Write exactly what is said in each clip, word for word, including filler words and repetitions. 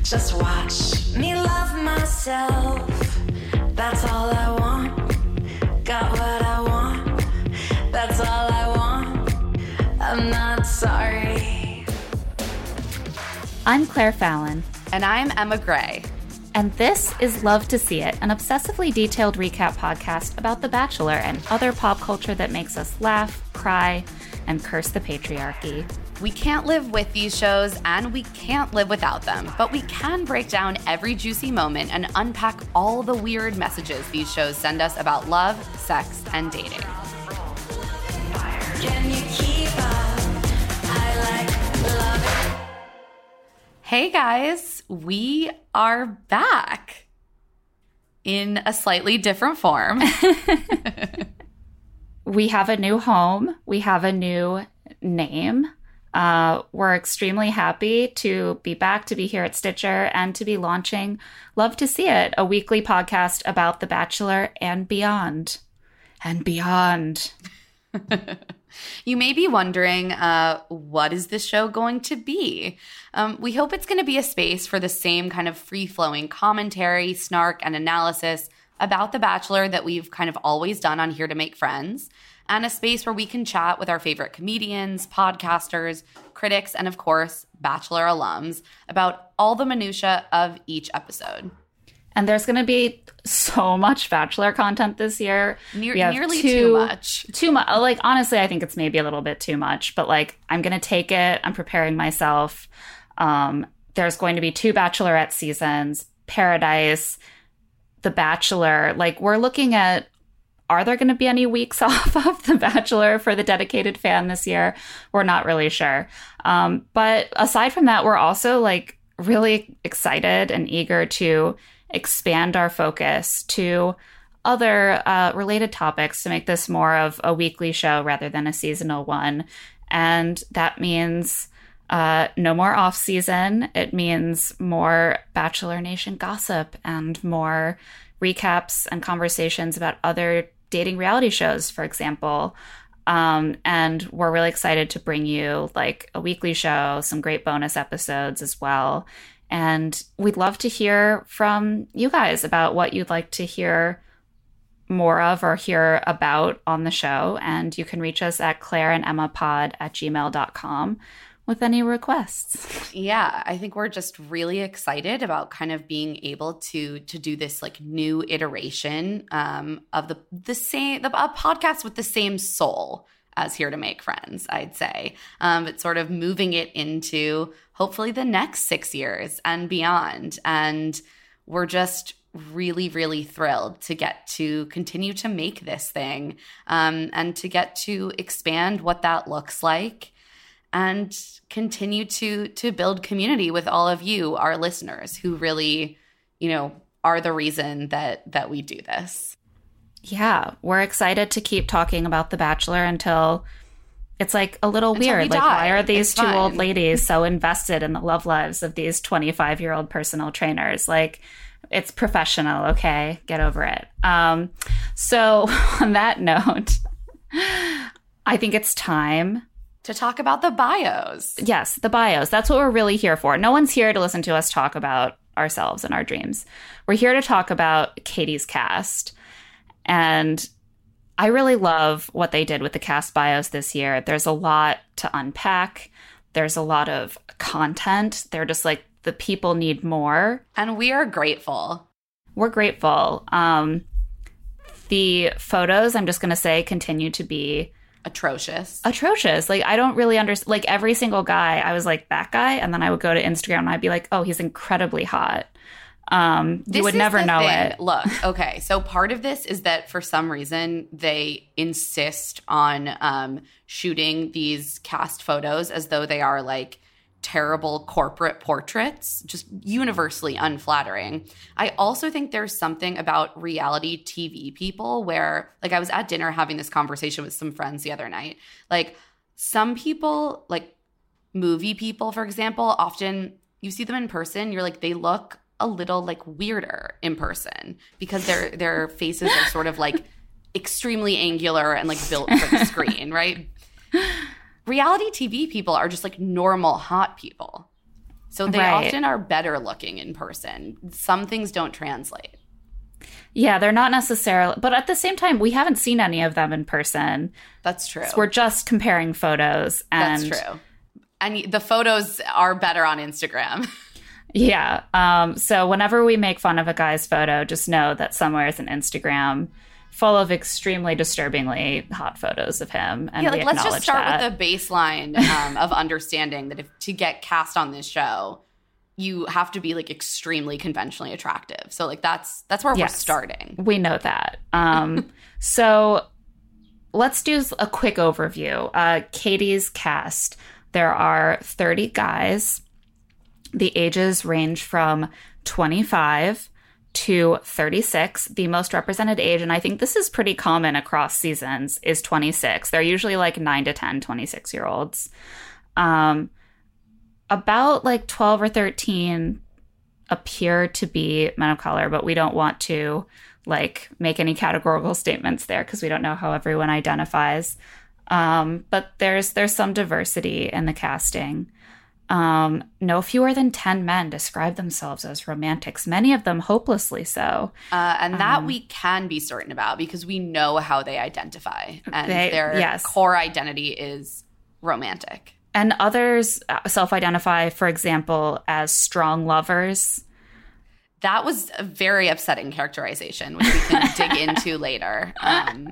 Just watch me love myself. That's all I want. Got what I want. That's all I want. I'm not sorry. I'm Claire Fallon. And I'm Emma Gray. And this is Love to See It, an obsessively detailed recap podcast about The Bachelor and other pop culture that makes us laugh, cry, and curse the patriarchy. We can't live with these shows, and we can't live without them, but we can break down every juicy moment and unpack all the weird messages these shows send us about love, sex, and dating. Can you keep up? I like love. Hey guys, we are back in a slightly different form. We have a new home. We have a new name. Uh, we're extremely happy to be back, to be here at Stitcher, and to be launching Love to See It, a weekly podcast about The Bachelor and beyond. And beyond. You may be wondering, uh, what is this show going to be? Um, we hope it's going to be a space for the same kind of free-flowing commentary, snark, and analysis about The Bachelor that we've kind of always done on Here to Make Friends, and a space where we can chat with our favorite comedians, podcasters, critics, and of course, Bachelor alums about all the minutia of each episode. And there's going to be so much Bachelor content this year. Ne- we have nearly two, too much. Too much. Like, honestly, I think it's maybe a little bit too much. But, like, I'm going to take it. I'm preparing myself. Um, there's going to be two Bachelorette seasons, Paradise, The Bachelor. Like, we're looking at, are there going to be any weeks off of The Bachelor for the dedicated fan this year? We're not really sure. Um, but aside from that, we're also, like, really excited and eager to expand our focus to other uh, related topics to make this more of a weekly show rather than a seasonal one. And that means uh, no more off-season. It means more Bachelor Nation gossip and more recaps and conversations about other dating reality shows, for example. Um, and we're really excited to bring you like a weekly show, some great bonus episodes as well. And we'd love to hear from you guys about what you'd like to hear more of or hear about on the show. And you can reach us at claireandemmapod at gmail dot com with any requests. Yeah, I think we're just really excited about kind of being able to to do this like new iteration um, of the the same the, a podcast with the same soul as Here to Make Friends, I'd say. Um, but sort of moving it into hopefully the next six years and beyond. And we're just really, really thrilled to get to continue to make this thing um, and to get to expand what that looks like and continue to to build community with all of you, our listeners, who really, you know, are the reason that that we do this. Yeah, we're excited to keep talking about The Bachelor until it's like a little Until weird. we Like, die. why are these It's two fine. old ladies so invested in the love lives of these twenty-five-year-old personal trainers? Like, it's professional, okay? Get over it. Um, so on that note, I think it's time To talk about the bios. Yes, the bios. That's what we're really here for. No one's here to listen to us talk about ourselves and our dreams. We're here to talk about Katie's cast. And I really love what they did with the cast bios this year. There's a lot to unpack. There's a lot of content. They're just like, the people need more. And we are grateful. We're grateful. Um, the photos, I'm just going to say, continue to be Atrocious. atrocious. Like, I don't really understand. Like, every single guy, I was like, that guy. And then I would go to Instagram and I'd be like, oh, he's incredibly hot. Um, This you would is never the know thing. it. Look, okay. So part of this is that for some reason they insist on um, shooting these cast photos as though they are like terrible corporate portraits, just universally unflattering. I also think there's something about reality T V people where, like, I was at dinner having this conversation with some friends the other night. Like, some people, like movie people, for example, often you see them in person, you're like, they look a little like weirder in person because their their faces are sort of like extremely angular and like built for the screen, right? Reality T V people are just like normal hot people. So they Right. often are better looking in person. Some things don't translate. Yeah, they're not necessarily, but at the same time, we haven't seen any of them in person. That's true. So we're just comparing photos. And That's true. And the photos are better on Instagram. Yeah. Um, so whenever we make fun of a guy's photo, just know that somewhere is an Instagram full of extremely disturbingly hot photos of him. And yeah, we like let's just acknowledge start that. with the baseline um, of understanding that if to get cast on this show, you have to be like extremely conventionally attractive. So like that's that's where Yes. we're starting. We know that. Um, so let's do a quick overview. Uh, Katie's cast. There are thirty guys. The ages range from twenty-five to thirty-six. The most represented age, and I think this is pretty common across seasons, is twenty-six. They're usually like nine to ten twenty-six-year-olds. Um, about like twelve or thirteen appear to be men of color, but we don't want to like make any categorical statements there because we don't know how everyone identifies. Um, but there's there's some diversity in the casting. Um, no fewer than ten men describe themselves as romantics, many of them hopelessly so. Uh, and that Um, we can be certain about because we know how they identify. And They- their yes. core identity is romantic. And others uh, self-identify, for example, as strong lovers. That was a very upsetting characterization, which we can dig into later. Um,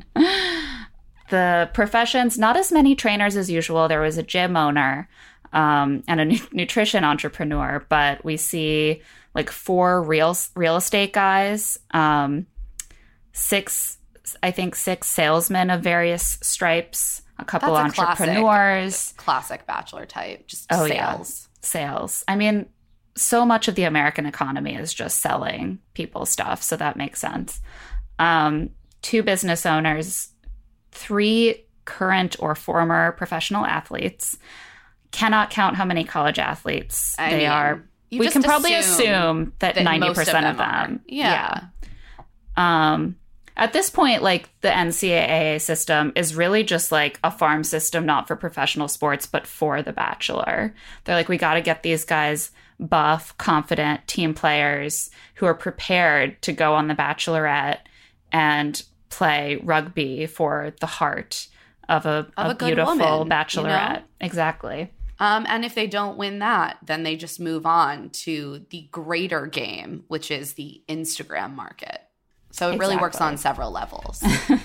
The professions, not as many trainers as usual. There was a gym owner um, and a nu- nutrition entrepreneur, but we see like four real real estate guys, um, six, I think six salesmen of various stripes, a couple That's a entrepreneurs. classic bachelor type, just Oh, yeah. sales. Sales. I mean, so much of the American economy is just selling people stuff, so that makes sense. Um, two business owners, three current or former professional athletes. Cannot count how many college athletes I they mean, are. you We just can probably assume assume that that ninety most of percent of them them. are. Yeah. Yeah. Um, at this point, like the N C double A system is really just like a farm system, not for professional sports, but for The Bachelor. They're like, we got to get these guys buff, confident team players who are prepared to go on The Bachelorette and play rugby for the heart of a, Of a a good beautiful woman, bachelorette. you know? Exactly. Um, and if they don't win that, then they just move on to the greater game, which is the Instagram market. So it really works Exactly. on several levels.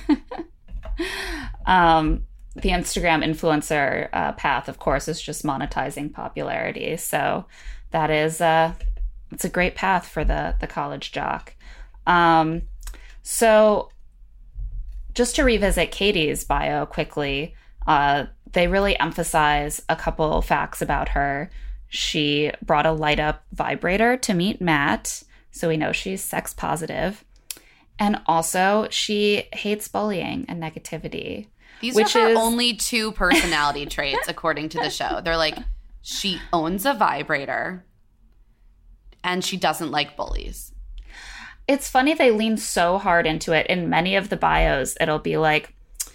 Um, the Instagram influencer uh, path, of course, is just monetizing popularity. So that is uh, it's a great path for the the college jock. Um, so just to revisit Katie's bio quickly, uh, they really emphasize a couple facts about her. She brought a light up vibrator to meet Matt, so we know she's sex positive. And also, she hates bullying and negativity. These Which are her is- only two personality traits, according to the show. They're like, she owns a vibrator and she doesn't like bullies. It's funny they lean so hard into it. In many of the bios, it'll be like,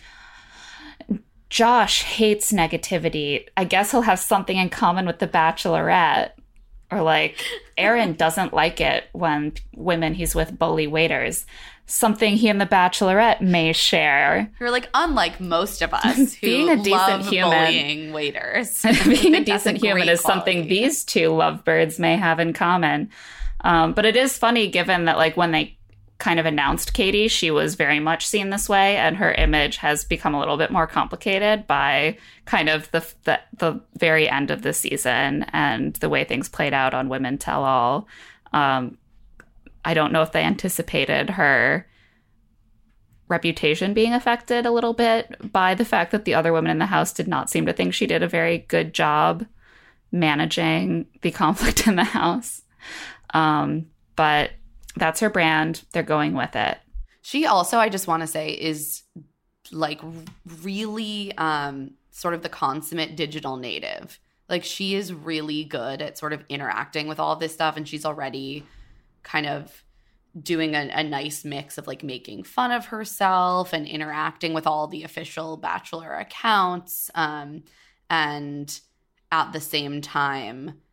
Josh hates negativity. I guess he'll have something in common with the Bachelorette. Or like, Aaron doesn't like it when women he's with bully waiters. Something he and the Bachelorette may share. You're like, unlike most of us who Being a decent love human- bullying waiters. I Being a think that's decent human great is something quality. these two lovebirds may have in common. Um, but it is funny given that like when they kind of announced Katie, she was very much seen this way, and her image has become a little bit more complicated by kind of the the, the very end of the season and the way things played out on Women Tell All. Um, I don't know if they anticipated her reputation being affected a little bit by the fact that the other women in the house did not seem to think she did a very good job managing the conflict in the house. Um, but that's her brand. They're going with it. She also, I just want to say, is like really um, sort of the consummate digital native. Like she is really good at sort of interacting with all of this stuff, and she's already kind of doing a, a nice mix of like making fun of herself and interacting with all the official Bachelor accounts, um, and at the same time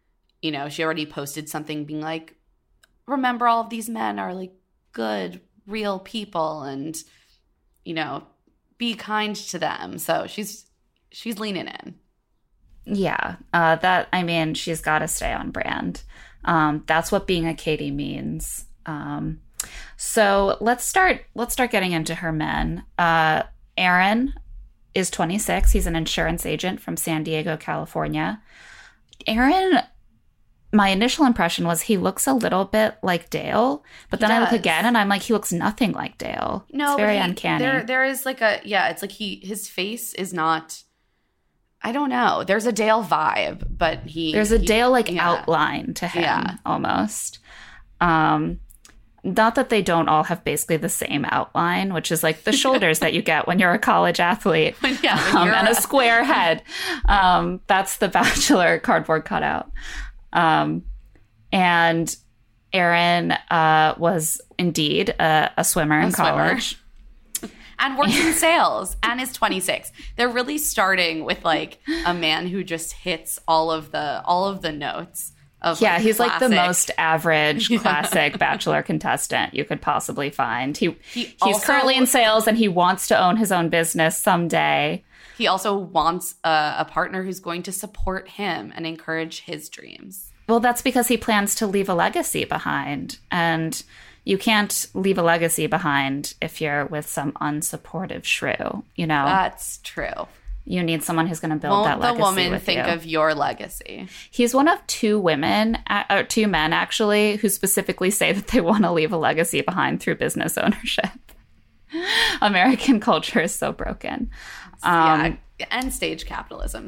you know, she already posted something being like, remember all of these men are like good, real people, and, you know, be kind to them. So she's she's leaning in. Yeah, uh, that, I mean, she's got to stay on brand. Um, that's what being a Katie means. Um, so let's start, let's start getting into her men. Uh, Aaron is twenty-six. He's an insurance agent from San Diego, California. Aaron, my initial impression was he looks a little bit like Dale, but then I look again and I'm like, he looks nothing like Dale. No, it's very he, uncanny. There, there is like a, yeah, it's like he, his face is not, I don't know. There's a Dale vibe, but he... There's a he, Dale, like, yeah. outline to him, yeah. almost. Um, not that they don't all have basically the same outline, which is, like, the shoulders that you get when you're a college athlete. yeah, um, and a, a square head. Um, that's the Bachelor cardboard cutout. Um, and Aaron uh, was indeed a, a swimmer in a college. Swimmer. And works in sales and is twenty-six. They're really starting with like a man who just hits all of the all of the notes of yeah, like, he's classic. like the most average classic Bachelor contestant you could possibly find. He, he he's also, currently in sales and he wants to own his own business someday. He also wants a, a partner who's going to support him and encourage his dreams. Well, that's because he plans to leave a legacy behind, and you can't leave a legacy behind if you're with some unsupportive shrew, you know? That's true. You need someone who's going to build Won't that legacy the woman with think you. of your legacy? He's one of two women, or two men actually, who specifically say that they want to leave a legacy behind through business ownership. American culture is so broken. Um, yeah, end stage capitalism.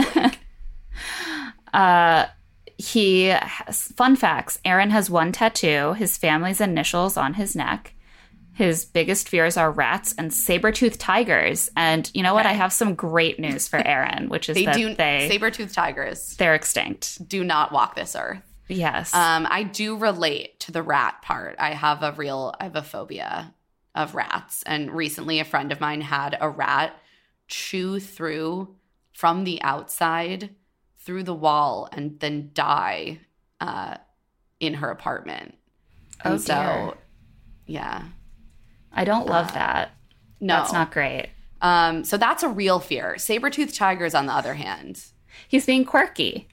uh, He has, fun facts, Aaron has one tattoo, his family's initials on his neck. His biggest fears are rats and saber-toothed tigers. And you know what? Okay. I have some great news for Aaron, which is they that do, they... saber-toothed tigers. They're extinct. Do not walk this earth. Yes. Um, I do relate to the rat part. I have a real, I have a phobia of rats. And recently a friend of mine had a rat chew through from the outside through the wall and then die uh, in her apartment. And oh, dear. so, yeah. I don't love uh, that. No. That's not great. Um, so that's a real fear. Saber-toothed tigers, on the other hand. He's being quirky.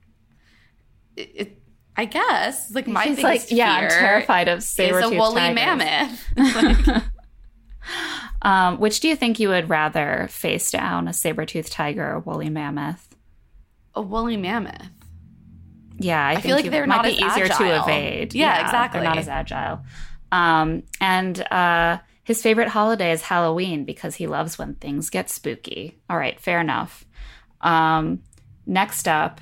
It, it, I guess. Like my He's biggest like, yeah, fear I'm terrified of is saber-toothed a woolly tigers. mammoth. like, um, which do you think you would rather face down, a saber-toothed tiger or a woolly mammoth? a woolly mammoth. Yeah, I, I think feel like you, they're might not be as easier to agile. evade. Yeah, exactly. They're not as agile. Um, and uh, his favorite holiday is Halloween because he loves when things get spooky. All right, fair enough. Um, next up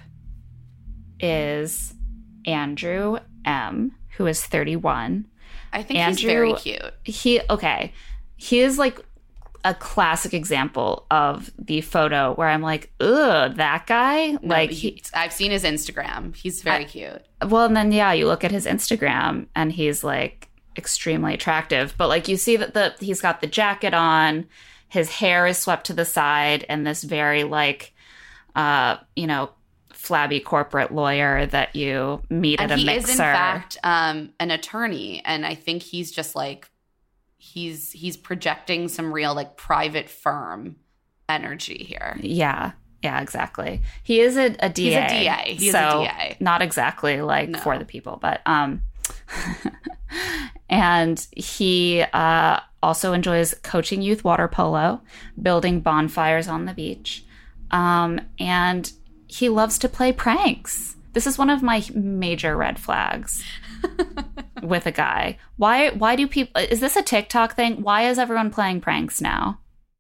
is Andrew M., who is thirty-one. I think Andrew, he's very cute. He okay. He is like a classic example of the photo where I'm like, ugh, that guy. No, like he, he, I've seen his Instagram. He's very I, cute. Well, and then yeah, you look at his Instagram and he's like extremely attractive. But like you see that the he's got the jacket on, his hair is swept to the side, and this very like, uh, you know, flabby corporate lawyer that you meet And at a he mixer. is in fact um, an attorney, and I think he's just like he's he's projecting some real like private firm energy here. Yeah. Yeah, exactly. He is a, a D A. He's a D A. He's so a D A. Not exactly like No. for the people, but um and he uh also enjoys coaching youth water polo, building bonfires on the beach. Um and he loves to play pranks. This is one of my major red flags with a guy. Why why do people is this a TikTok thing? Why is everyone playing pranks now?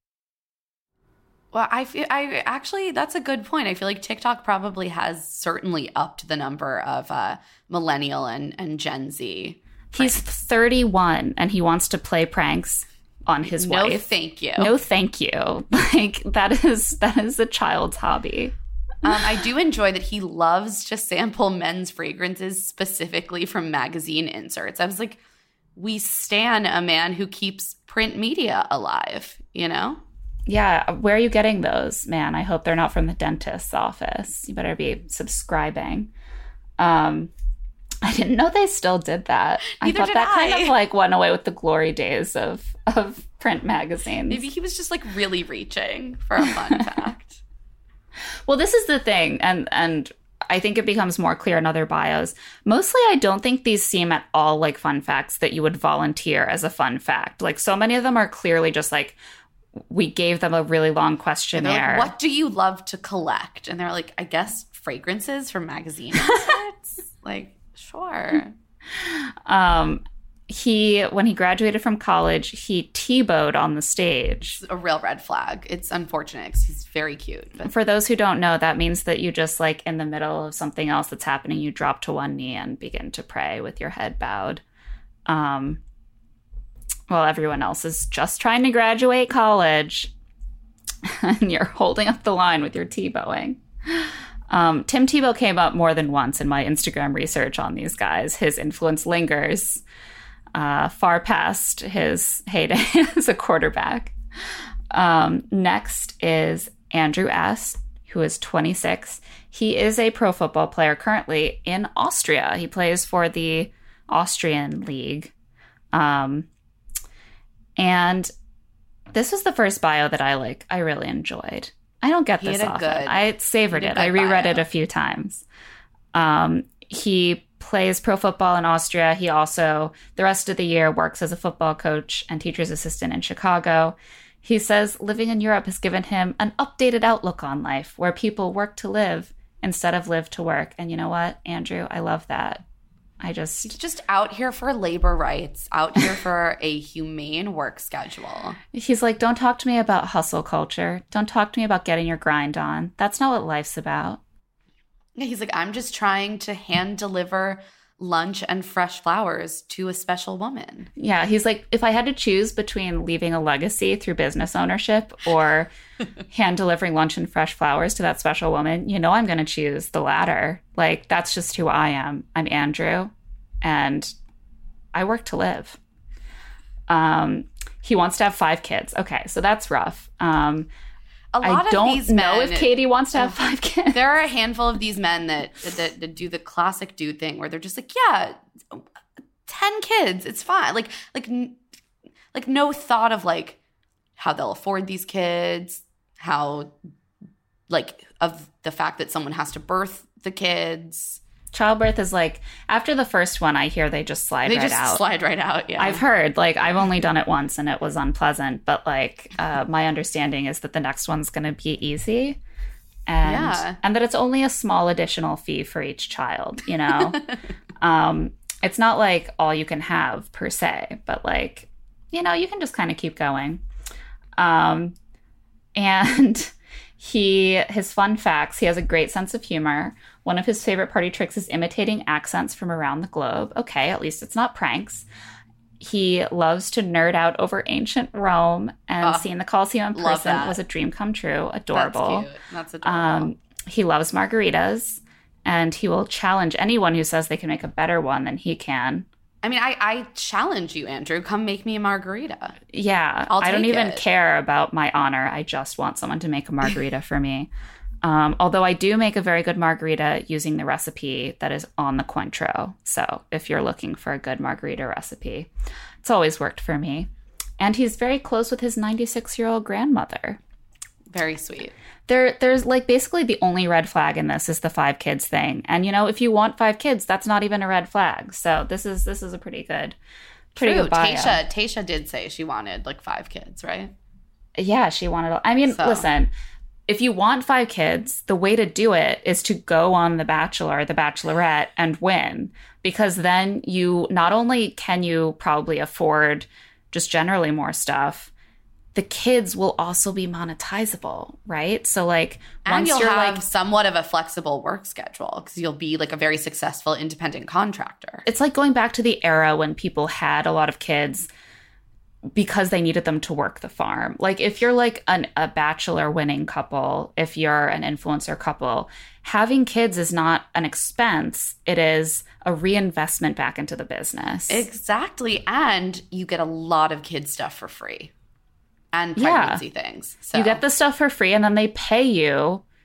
Well, I feel I actually that's a good point. I feel like TikTok probably has certainly upped the number of uh, millennial and, and Gen Z. He's thirty-one and he wants to play pranks on his no, wife. No, thank you. No, thank you. Like that is that is a child's hobby. Um, I do enjoy that he loves to sample men's fragrances specifically from magazine inserts. I was like, we stan a man who keeps print media alive, you know? Yeah, where are you getting those, man? I hope they're not from the dentist's office. You better be subscribing. Um, I didn't know they still did that. Neither I thought did that I. kind of like went away with the glory days of of print magazines. Maybe he was just like really reaching for a fun fact. Well, this is the thing, and and I think it becomes more clear in other bios. Mostly, I don't think these seem at all like fun facts that you would volunteer as a fun fact. Like, so many of them are clearly just like, we gave them a really long questionnaire. Like, what do you love to collect? And they're like, I guess fragrances from magazine inserts. Like, sure. Um, he, when he graduated from college, he T-bowed on the stage. It's a real red flag. It's unfortunate because he's very cute. But For those who don't know, that means that you just like in the middle of something else that's happening, you drop to one knee and begin to pray with your head bowed. Um, while everyone else is just trying to graduate college and you're holding up the line with your T-bowing. Um, Tim Tebow came up more than once in my Instagram research on these guys. His influence lingers uh, far past his heyday as a quarterback. Um, next is Andrew S., who is twenty-six. He is a pro football player currently in Austria. He plays for the Austrian league. Um, and this was the first bio that I like. I really enjoyed. I don't get He this had a often. good- I savored he it. had a I good reread bio. it a few times. Um, he plays pro football in Austria. He also, the rest of the year, works as a football coach and teacher's assistant in Chicago. He says living in Europe has given him an updated outlook on life where people work to live instead of live to work. And you know what, Andrew? I love that. I just... he's just out here for labor rights, out here for a humane work schedule. He's like, don't talk to me about hustle culture. Don't talk to me about getting your grind on. That's not what life's about. Yeah, he's like, I'm just trying to hand deliver lunch and fresh flowers to a special woman. Yeah, he's like, if I had to choose between leaving a legacy through business ownership or hand delivering lunch and fresh flowers to that special woman, you know I'm going to choose the latter. Like, that's just who I am. I'm Andrew, and I work to live. Um, he wants to have five kids. Okay, so that's rough. Um, A lot I don't of these know men, if Katie wants to have five kids. there are a handful of these men that, that that do the classic dude thing where they're just like, yeah, ten kids, it's fine. Like like n- like no thought of like how they'll afford these kids, how like of the fact that someone has to birth the kids. Childbirth is like, after the first one, I hear they just slide They right just out. slide right out. Yeah, I've heard, like, I've only done it once and it was unpleasant, but like, uh, my understanding is that the next one's going to be easy, and Yeah. and that it's only a small additional fee for each child. You know, um, it's not like all you can have per se, but like, you know, you can just kind of keep going. Um, and he, his fun facts, he has a great sense of humor. One of his favorite party tricks is imitating accents from around the globe. Okay, at least it's not pranks. He loves to nerd out over ancient Rome, and Oh, seeing the Colosseum in love person that. was a dream come true. Adorable. That's cute. That's adorable. Um, he loves margaritas, and he will challenge anyone who says they can make a better one than he can. I mean, I, I challenge you, Andrew. Come make me a margarita. Yeah, I'll I don't take even it. care about my honor. I just want someone to make a margarita for me. Um, although I do make a very good margarita using the recipe that is on the Cointreau. So if you're looking for a good margarita recipe, it's always worked for me. And he's very close with his ninety-six-year-old grandmother. Very sweet. There, there's like basically the only red flag in this is the five kids thing. And you know, if you want five kids, that's not even a red flag. So this is this is a pretty good, pretty True. good bio. Tasha, Tasha did say she wanted like five kids, right? Yeah, she wanted. I mean, So. listen, if you want five kids, the way to do it is to go on The Bachelor, The Bachelorette, and win. Because then you not only can you probably afford just generally more stuff, the kids will also be monetizable, right? So like And once you'll you're have like, somewhat of a flexible work schedule because you'll be like a very successful independent contractor. it's like going back to the era when people had a lot of kids because they needed them to work the farm. Like if you're like an, a bachelor winning couple, if you're an influencer couple, having kids is not an expense. It is a reinvestment back into the business. Exactly. And you get a lot of kid stuff for free and Yeah. pregnancy things. So You get the stuff for free and then they pay you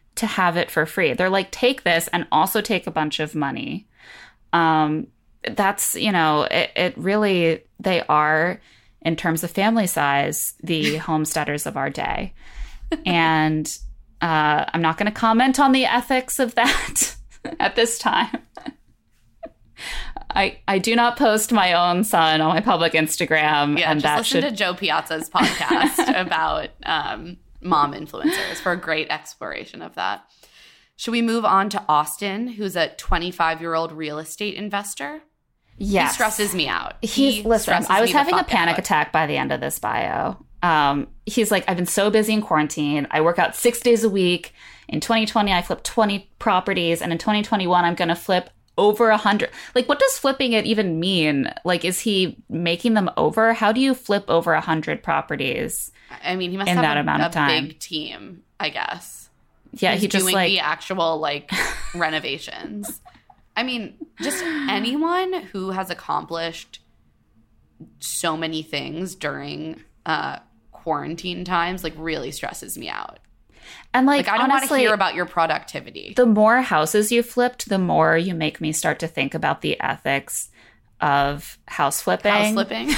to have it for free. They're like, take this and also take a bunch of money. Um, that's, you know, it, it really, they are, in terms of family size, the homesteaders of our day. And uh, I'm not going to comment on the ethics of that at this time. I I do not post my own son on my public Instagram. Yeah, and just that listen should... to Joe Piazza's podcast about um, mom influencers for a great exploration of that. Should we move on to Austin, who's a twenty-five-year-old real estate investor? Yes. He stresses me out. He's, he listen, I was having a panic out. attack by the end of this bio. Um, he's like, I've been so busy in quarantine. I work out six days a week. In twenty twenty, I flipped twenty properties. And in twenty twenty-one, I'm going to flip over one hundred. Like, what does flipping it even mean? Like, is he making them over? How do you flip over one hundred properties? I mean, he must in have that a, amount a of time. big team, I guess. Yeah, He's he just doing like the actual like renovations. I mean, just anyone who has accomplished so many things during uh, quarantine times like really stresses me out. And like, like I don't honestly, want to hear about your productivity. The more houses you flipped, the more you make me start to think about the ethics of house flipping. House flipping.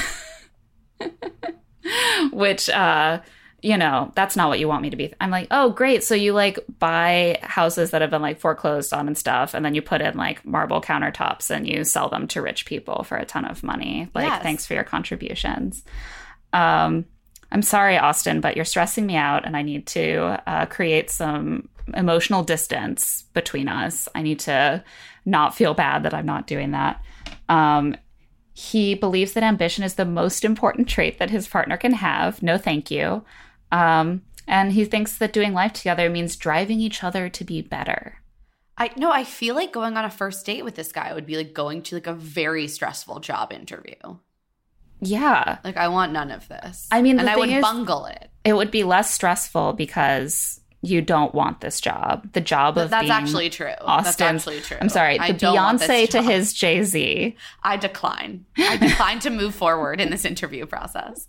Which, uh, you know, that's not what you want me to be. I'm like, oh, great. So you like buy houses that have been like foreclosed on and stuff. And then you put in like marble countertops and you sell them to rich people for a ton of money. Like, yes. Thanks for your contributions. Um, I'm sorry, Austin, but you're stressing me out and I need to uh, create some emotional distance between us. I need to not feel bad that I'm not doing that. Um, he believes that ambition is the most important trait that his partner can have. No, thank you. Um, and he thinks that doing life together means driving each other to be better. I no, I feel like going on a first date with this guy would be like going to like a very stressful job interview. Yeah. Like, I want none of this. I mean, and the I thing would is, bungle it. It would be less stressful because you don't want this job. The job of That's being actually true. Austin's, That's actually true. I'm sorry. I The don't want this Beyonce to job. his Jay-Z. I decline. I decline to move forward in this interview process.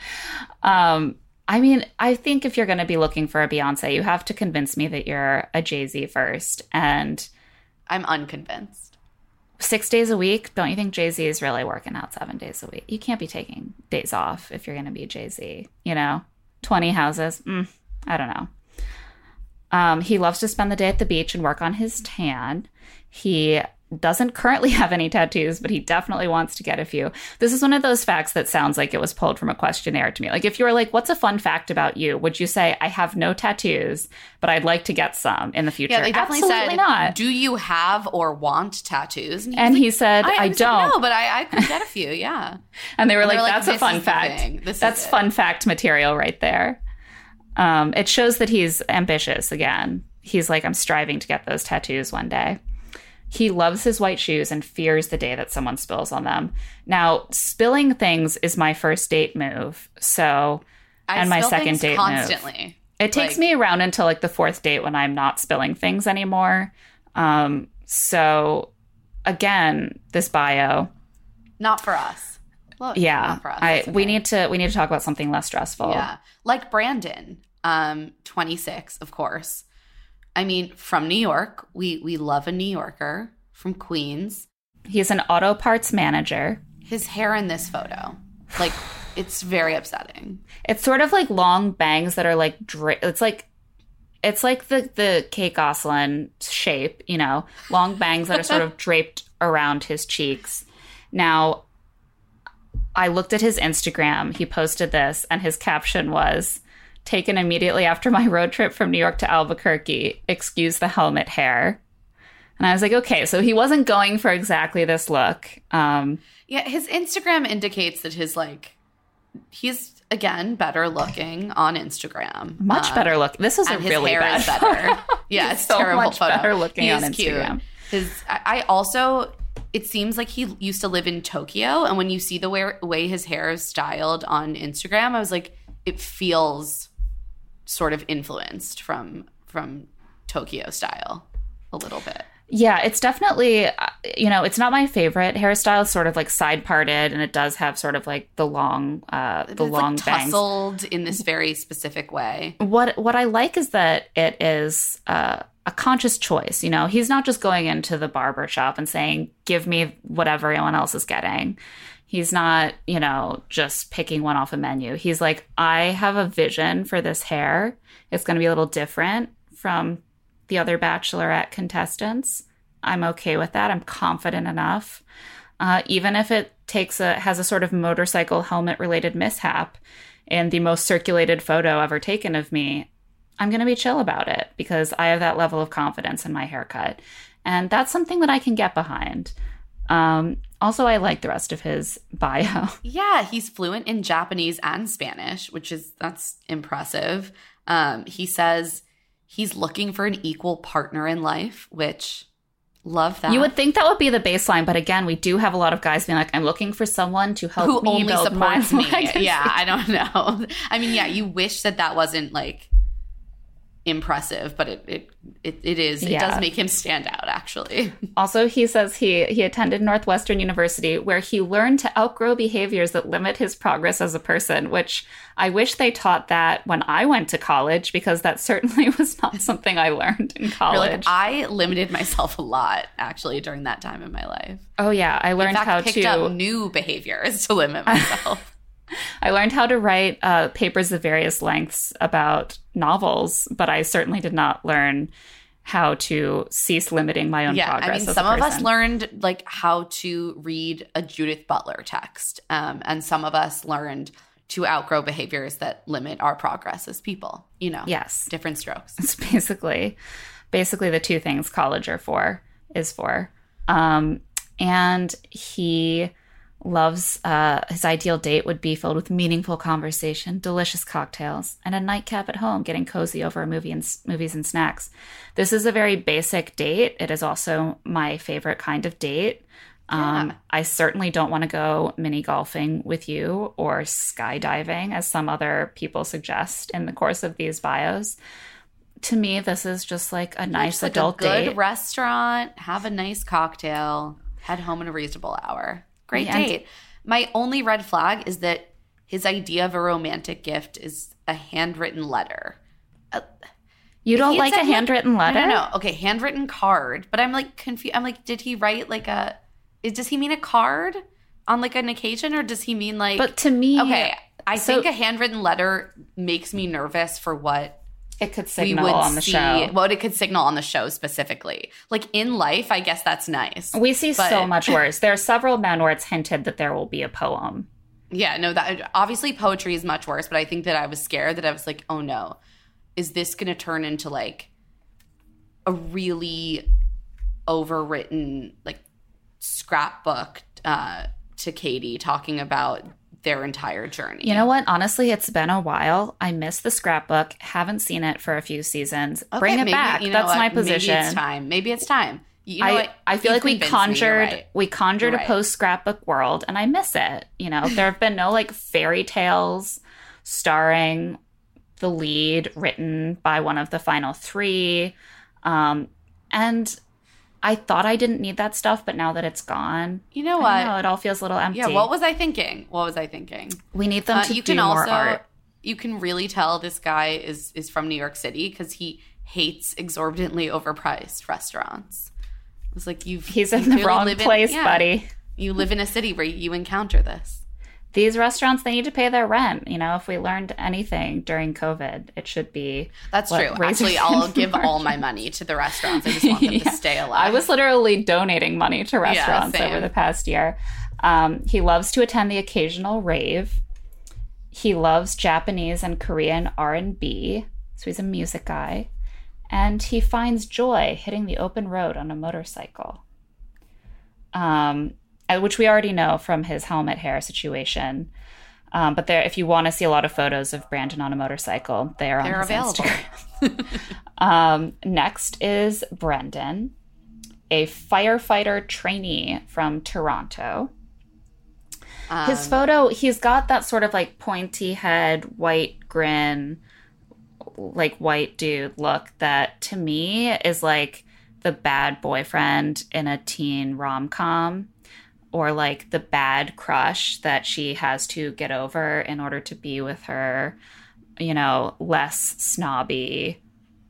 Um, I mean, I think if you're going to be looking for a Beyonce, you have to convince me that you're a Jay-Z first. And I'm unconvinced. Six days a week, don't you think Jay-Z is really working out seven days a week? You can't be taking days off if you're going to be Jay-Z, you know? twenty houses, mm, I don't know. Um, he loves to spend the day at the beach and work on his tan. He doesn't currently have any tattoos, but he definitely wants to get a few. This is one of those facts that sounds like it was pulled from a questionnaire to me. Like, if you were like, what's a fun fact about you? Would you say, I have no tattoos, but I'd like to get some in the future? Yeah, they definitely Absolutely said, not. do you have or want tattoos? And he, And was like, he said, I, I, I was don't. like, no, but I, I could get a few, yeah. And they were And like, they were like, that's a this fun is the fact. thing. This is That's it. fun fact material right there. Um, it shows that he's ambitious again. He's like, I'm striving to get those tattoos one day. He loves his white shoes and fears the day that someone spills on them. Now, spilling things is my first date move. So, I and my spill second things date constantly. move. It takes Like- me around until like the fourth date when I'm not spilling things anymore. Um, so, again, this bio. Not for us. Look, Yeah, not for us. I It's we okay. need to we need to talk about something less stressful. Yeah. Like Brandon, um, twenty-six, of course. I mean, from New York. We we love a New Yorker from Queens. He's an auto parts manager. His hair in this photo, like, it's very upsetting. It's sort of like long bangs that are like dra- it's like it's like the the Kate Gosselin shape, you know, long bangs that are sort of draped around his cheeks. Now, I looked at his Instagram. He posted this, and his caption was, taken immediately after my road trip from New York to Albuquerque. Excuse the helmet hair. And I was like, okay, so he wasn't going for exactly this look. Um, Yeah, his Instagram indicates that his, like, he's, again, better looking on Instagram. much Um, better look. This is a and his really hair bad is better. Yeah, He's it's so terrible much photo. better looking He on is cute. Instagram. His, I I also, it seems like he used to live in Tokyo, and when you see the way, way his hair is styled on Instagram, I was like, it feels sort of influenced from from Tokyo style a little bit. Yeah, it's definitely, uh, you know, it's not my favorite hairstyle. It's sort of like side parted, and it does have sort of like the long, uh, the it's long like bangs. Tousled in this very specific way. What what I like is that it is uh, a conscious choice. You know, he's not just going into the barber shop and saying, "Give me whatever anyone else is getting." He's not, you know, just picking one off a menu. He's like, I have a vision for this hair. It's going to be a little different from the other Bachelorette contestants. I'm okay with that. I'm confident enough. Uh, even if it takes a has a sort of motorcycle helmet related mishap in the most circulated photo ever taken of me, I'm going to be chill about it because I have that level of confidence in my haircut. And that's something that I can get behind. Um, also, I like the rest of his bio. Yeah, he's fluent in Japanese and Spanish, which is, that's impressive. Um, he says he's looking for an equal partner in life, which, love that. You would think that would be the baseline, but again, we do have a lot of guys being like, I'm looking for someone to help Who me only build supports my me. legacy. Yeah, I don't know. I mean, yeah, you wish that that wasn't like impressive, but it it it, it is. It Yeah. does make him stand out, actually. Also, he says he he attended Northwestern University where he learned to outgrow behaviors that limit his progress as a person, which I wish they taught that when I went to college, because that certainly was not something I learned in You're college. like, I limited myself a lot, actually, during that time in my life. oh, yeah. I learned In fact, how picked to up new behaviors to limit myself. I learned how to write uh, papers of various lengths about novels, but I certainly did not learn how to cease limiting my own Yeah, progress. I mean, as some a of us person. learned like how to read a Judith Butler text, um, and some of us learned to outgrow behaviors that limit our progress as people. You know, Yes. different strokes. It's basically, basically the two things college are for is for. Um, and he loves uh, his ideal date would be filled with meaningful conversation, delicious cocktails, and a nightcap at home, getting cozy over a movie and movies and snacks. This is a very basic date. It is also my favorite kind of date. Um, Yeah. I certainly don't want to go mini golfing with you or skydiving, as some other people suggest in the course of these bios. To me, this is just like a nice Just like adult a good date. restaurant, have a nice cocktail, head home in a reasonable hour. Great Yeah, and- date. My only red flag is that his idea of a romantic gift is a handwritten letter. You If don't he had like a said, handwritten letter? No, no, no. Okay, handwritten card. But I'm like confused. I'm like, did he write like a? Is, does he mean a card on like an occasion, or does he mean like? But to me, okay, I so- think a handwritten letter makes me nervous for what it could we signal would on the see. show. What it could signal on the show specifically. Like in life, I guess that's nice. We see but- so much worse. There are several men where it's hinted that there will be a poem. Yeah, no, that obviously poetry is much worse. But I think that I was scared that I was like, oh no, is this going to turn into like a really overwritten like scrapbook uh, to Katie talking about their entire journey? You know what? Honestly, it's been a while. I miss the scrapbook. Haven't seen it for a few seasons. Okay, Bring it maybe- back. you know know what? my position. Maybe it's time. Maybe it's time. You know I, what? I feel You've like we convinced me, you're conjured right. we conjured You're a right. post scrapbook world, and I miss it. You know, there have been no like fairy tales starring the lead written by one of the final three, um, and I thought I didn't need that stuff, but now that it's gone, You know I what? don't know, it all feels a little empty. Yeah, what was I thinking? What was I thinking? we need them Uh, to you do can more also art. you can really tell this guy is is from New York City because he hates exorbitantly overpriced restaurants. It's like you've He's you in the clearly wrong live in- place, yeah. buddy. You live in a city where you encounter this. These restaurants, they need to pay their rent. You know, if we learned anything during COVID, it should be. That's what, true. raising Actually, I'll food give all margin. my money to the restaurants. I just want them Yeah. to stay alive. I was literally donating money to restaurants same. over the past year. Um, he loves to attend the occasional rave. He loves Japanese and Korean R and B, so he's a music guy. And he finds joy hitting the open road on a motorcycle, um, uh, which we already know from his helmet hair situation. Um, but there, if you want to see a lot of photos of Brandon on a motorcycle, they are on They're his available. Instagram. um, next is Brendan, a firefighter trainee from Toronto. His Um, photo, he's got that sort of like pointy head, white grin, like white dude look that to me is like the bad boyfriend in a teen rom-com, or like the bad crush that she has to get over in order to be with her, you know, less snobby,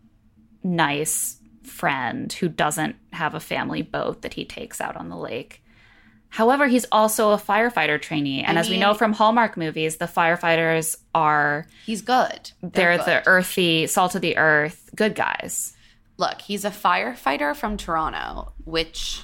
nice friend who doesn't have a family boat that he takes out on the lake. However, he's also a firefighter trainee. And I as mean, we know from Hallmark movies, the firefighters are... He's good. They're, they're good. the earthy, salt of the earth, good guys. Look, he's a firefighter from Toronto, which...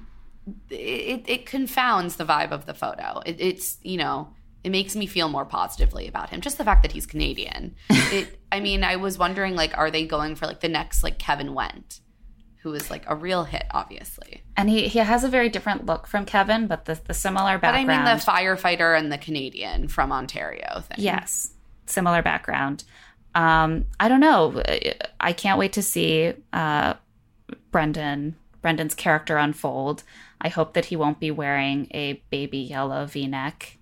It, it confounds the vibe of the photo. It, it's, you know, it makes me feel more positively about him. Just the fact that he's Canadian. It, I mean, I was wondering, like, are they going for, like, the next, like, Kevin Wendt, who is, like, a real hit, obviously. And he, he has a very different look from Kevin, but the, the similar background. But I mean the firefighter and the Canadian from Ontario thing. Yes, similar background. Um, I don't know. I can't wait to see uh, Brendan, Brendan's character unfold. I hope that he won't be wearing a baby yellow V-neck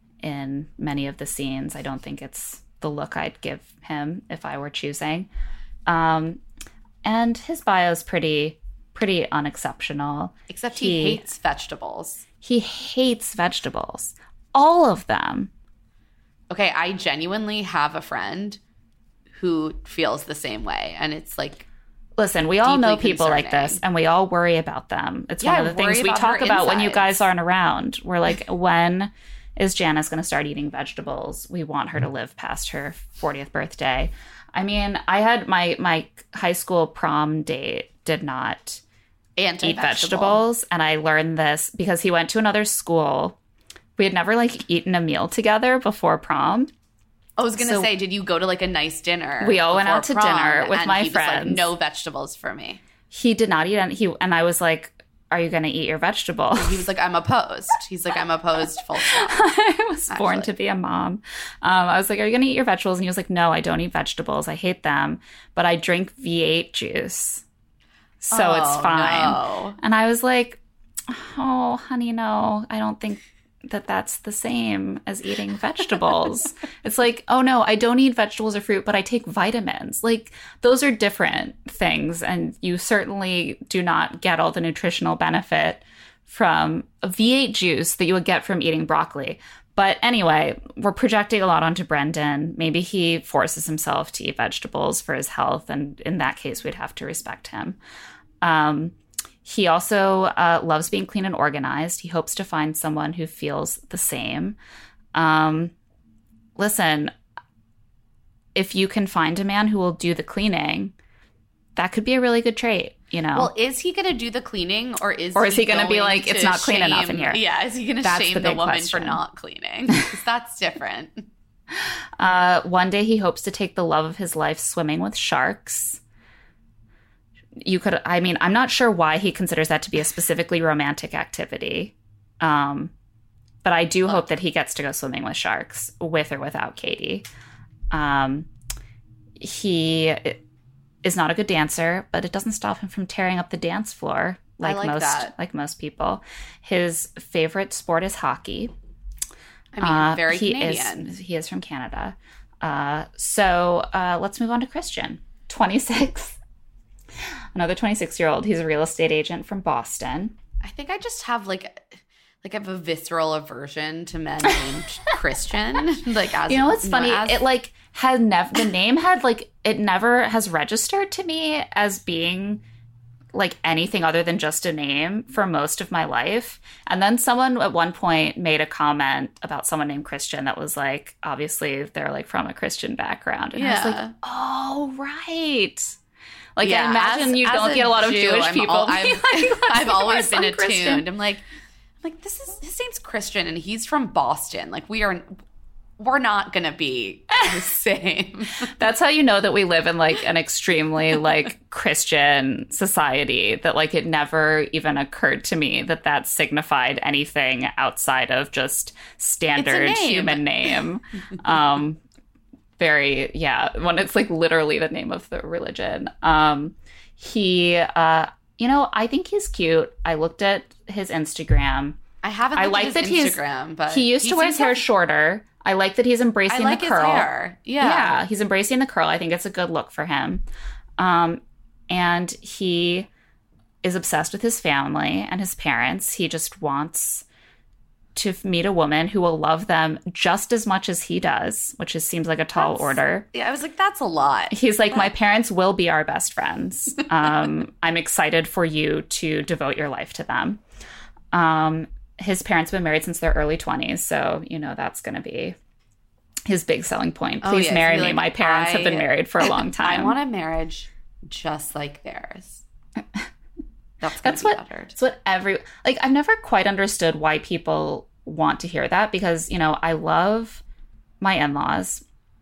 in many of the scenes. I don't think it's the look I'd give him if I were choosing. Um, and his bio is pretty, pretty unexceptional. Except he, he hates vegetables. He hates vegetables. All of them. Okay, I genuinely have a friend who feels the same way. And it's like... Listen, we all know people concerning. like this, and we all worry about them. It's yeah, one of the things we talk about when you guys aren't around. We're like, when is Janice going to start eating vegetables? We want her to live past her fortieth birthday. I mean, I had my, my high school prom date did not eat vegetables, and I learned this because he went to another school. We had never, like, eaten a meal together before prom. I was going to so, say, did you go to, like, a nice dinner? We all went out to dinner with my he friends. Was like, no vegetables for me. He did not eat any. He, and I was like, are you going to eat your vegetables? He was like, I'm opposed. He's like, I'm opposed, full stop. I was Actually. born to be a mom. Um, I was like, are you going to eat your vegetables? And he was like, no, I don't eat vegetables. I hate them. But I drink V eight juice. So oh, it's fine. No. And I was like, oh, honey, no, I don't think that that's the same as eating vegetables. It's like, oh no, I don't eat vegetables or fruit, but I take vitamins. Like, those are different things, and you certainly do not get all the nutritional benefit from a V eight juice that you would get from eating broccoli. But anyway, we're projecting a lot onto Brendan. Maybe he forces himself to eat vegetables for his health, and in that case, we'd have to respect him. Um, He also uh, loves being clean and organized. He hopes to find someone who feels the same. Um, listen, if you can find a man who will do the cleaning, that could be a really good trait, you know? Well, is he going to do the cleaning, or is or is he, he going to be like, it's not clean shame, enough in here? Yeah, is he going to shame the, the woman question. for not cleaning? Because that's different. Uh, one day he hopes to take the love of his life swimming with sharks. You could, I mean, I'm not sure why he considers that to be a specifically romantic activity. Um, but I do hope that he gets to go swimming with sharks, with or without Katie. Um, he is not a good dancer, but it doesn't stop him from tearing up the dance floor like, like most that. like most people. His favorite sport is hockey. I mean, uh, very he Canadian. Is, he is from Canada. Uh, so uh, let's move on to Christian, twenty-six. Another twenty-six-year-old. He's a real estate agent from Boston. I think I just have like, like I have a visceral aversion to men named Christian. Like, as you know what's funny? As- it like had never the name had like it never has registered to me as being like anything other than just a name for most of my life. And then someone at one point made a comment about someone named Christian that was like, obviously they're like from a Christian background, and yeah. I was like, oh right. Like, yeah, I imagine as, you as don't a get a lot of Jew, Jewish I'm people. All, I've, like, I've always been attuned. Christian. I'm like, I'm like, this is his name's Christian, and he's from Boston. Like, we are, we're not gonna be the same. That's how you know that we live in like an extremely like Christian society. That like it never even occurred to me that that signified anything outside of just standard name. human name. Um, Very, yeah, when it's like literally the name of the religion. Um, he, uh, you know, I think he's cute. I looked at his Instagram. I haven't looked I like at that his Instagram, but he used he to wear his hair like, shorter. I like that he's embracing I like the curl. His hair. Yeah. Yeah, he's embracing the curl. I think it's a good look for him. Um, and he is obsessed with his family and his parents. He just wants to meet a woman who will love them just as much as he does, which is, seems like a tall That's, order. Yeah, I was like, that's a lot. He's like, my parents will be our best friends. Um, I'm excited for you to devote your life to them. Um, his parents have been married since their early twenties, so, you know, that's going to be his big selling point. Please oh, yeah, marry so me. like, my parents I, have been married for a long time. I want a marriage just like theirs. That's, that's what uttered. That's what every like I've never quite understood why people want to hear that, because, you know, I love my in-laws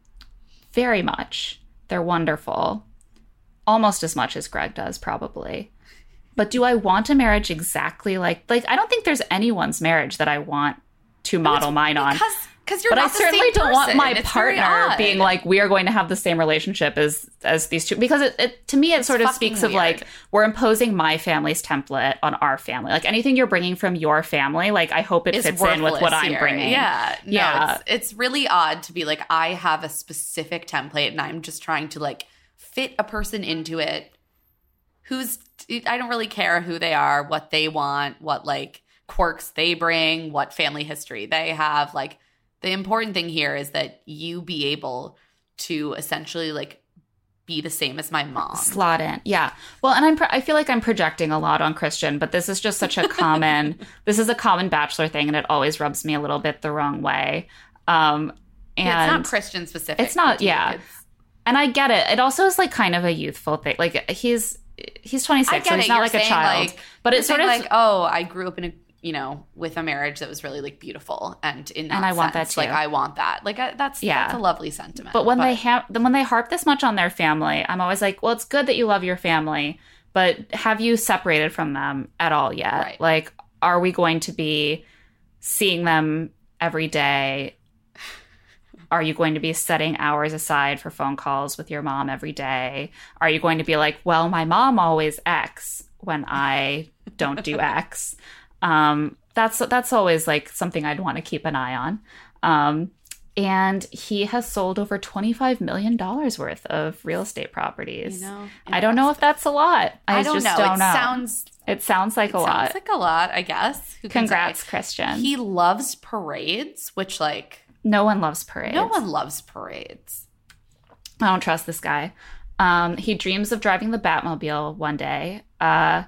very much. They're wonderful. Almost as much as Greg does, probably. But do I want a marriage exactly like like I don't think there's anyone's marriage that I want to model mine on. Because Because you're but not I certainly don't person. want my it's partner being like, we are going to have the same relationship as as these two. Because it, it to me, it it's sort of speaks weird. of like, we're imposing my family's template on our family. Like anything you're bringing from your family, like I hope it it's fits in with what I'm here. bringing. Yeah. No, yeah. It's, it's really odd to be like, I have a specific template and I'm just trying to like fit a person into it who's, I don't really care who they are, what they want, what like quirks they bring, what family history they have. Like, the important thing here is that you be able to essentially like be the same as my mom. Slot in. Yeah. Well, and I'm pro- I feel like I'm projecting a lot on Christian, but this is just such a common, this is a common Bachelor thing, and it always rubs me a little bit the wrong way. Um, and yeah, it's not Christian specific. It's not, yeah. It's, and I get it. It also is like kind of a youthful thing. Like he's, he's twenty-six, so he's it. not You're like a saying, child. Like, but it's saying sort of like, oh, I grew up in a, you know, with a marriage that was really like beautiful, and in that and I sense, want that too. like I want that. Like I, that's yeah. that's a lovely sentiment. But when but, they have, when they harp this much on their family, I'm always like, well, it's good that you love your family, but have you separated from them at all yet? Right. Like, are we going to be seeing them every day? Are you going to be setting hours aside for phone calls with your mom every day? Are you going to be like, well, my mom always X when I don't do X? Um, that's that's always like something I'd want to keep an eye on. Um, and he has sold over twenty-five million dollars worth of real estate properties. You know, I don't know if that's a lot. I, I don't just know. don't it know. Sounds, it sounds like it a sounds lot. like a lot, I guess. Who can Congrats, say? Christian. He loves parades, which like no one loves parades. No one loves parades. I don't trust this guy. Um, he dreams of driving the Batmobile one day. Uh,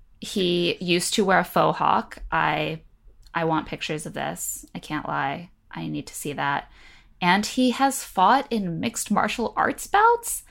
he used to wear a faux hawk. I, I want pictures of this. I can't lie. I need to see that. And he has fought in mixed martial arts bouts.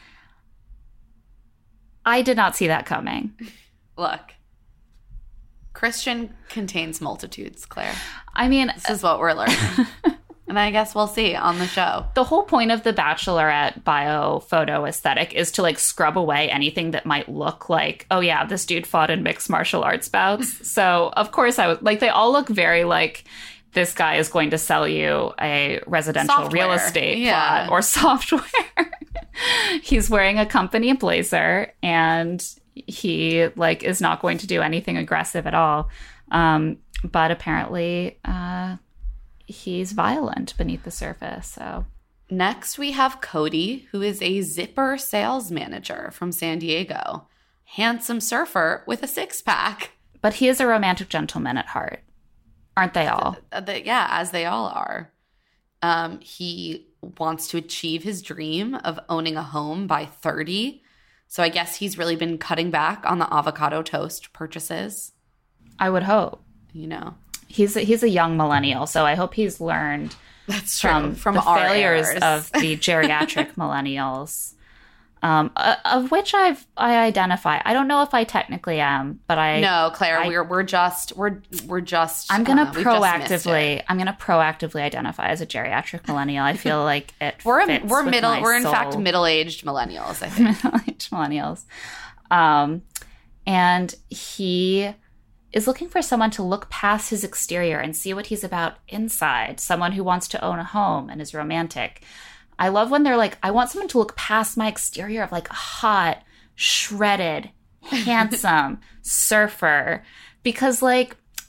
I did not see that coming. Look, Christian contains multitudes, Claire. I mean, this is what we're learning. And I guess we'll see on the show. The whole point of the Bachelorette bio photo aesthetic is to like scrub away anything that might look like, oh yeah, this dude fought in mixed martial arts bouts. So of course I was like, they all look very like, this guy is going to sell you a residential software. real estate yeah. plot or software. He's wearing a company blazer and he like is not going to do anything aggressive at all. Um, but apparently, uh, he's violent beneath the surface. So next we have Cody, who is a Zipper sales manager from San Diego. Handsome surfer with a six-pack. But he is a romantic gentleman at heart. Aren't they all? The, the, yeah, as they all are. Um, he wants to achieve his dream of owning a home by thirty. So I guess he's really been cutting back on the avocado toast purchases. I would hope. You know. He's a, he's a young millennial, so I hope he's learned That's true. from, from the our failures errors. of the geriatric millennials, um, uh, of which I've I identify. I don't know if I technically am, but I no, Claire. I, we're we're just we're we're just. I'm gonna uh, we've just missed proactively. it. I'm gonna proactively identify as a geriatric millennial. I feel like it. We're fits we're with middle. my We're in soul. fact middle-aged millennials. I think. Middle-aged millennials, um, and he is looking for someone to look past his exterior and see what he's about inside. Someone who wants to own a home and is romantic. I love when they're like, I want someone to look past my exterior of like a hot, shredded, handsome surfer. Because like,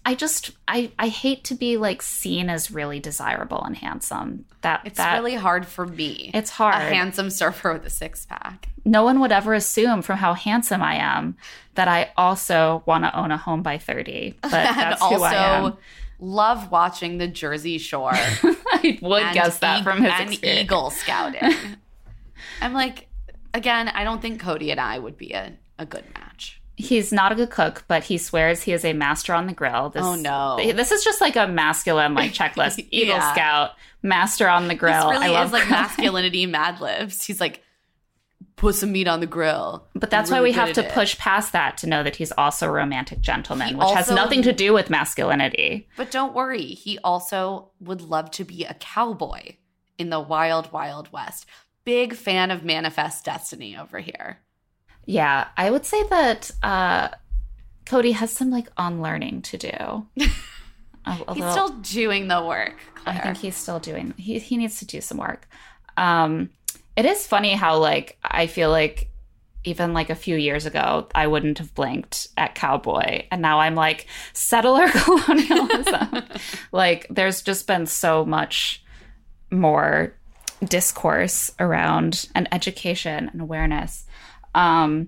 I just I I hate to be like seen as really desirable and handsome. That It's that, really hard for me. It's hard. A handsome surfer with a six pack. No one would ever assume from how handsome I am that I also want to own a home by thirty. But that's and who also I am. love watching the Jersey Shore. I would and guess that e- from his and experience. Eagle Scouting. I'm like, again, I don't think Cody and I would be a, a good match. He's not a good cook, but he swears he is a master on the grill. This, Oh, no. This is just like a masculine like checklist. Eagle Yeah. Scout, master on the grill. This really I love is like grilling. masculinity Mad Libs. He's like, put some meat on the grill. But that's I'm why we really have good to at it. push past that to know that he's also a romantic gentleman, He which has also- nothing to do with masculinity. But don't worry, he also would love to be a cowboy in the wild, wild west. Big fan of Manifest Destiny over here. Yeah, I would say that uh, Cody has some like unlearning to do. A- a He's little- still doing the work, Claire. I think he's still doing. He he needs to do some work. Um, it is funny how like I feel like even like a few years ago I wouldn't have blinked at cowboy, and now I'm like settler colonialism. Like there's just been so much more discourse around and education and awareness. Um,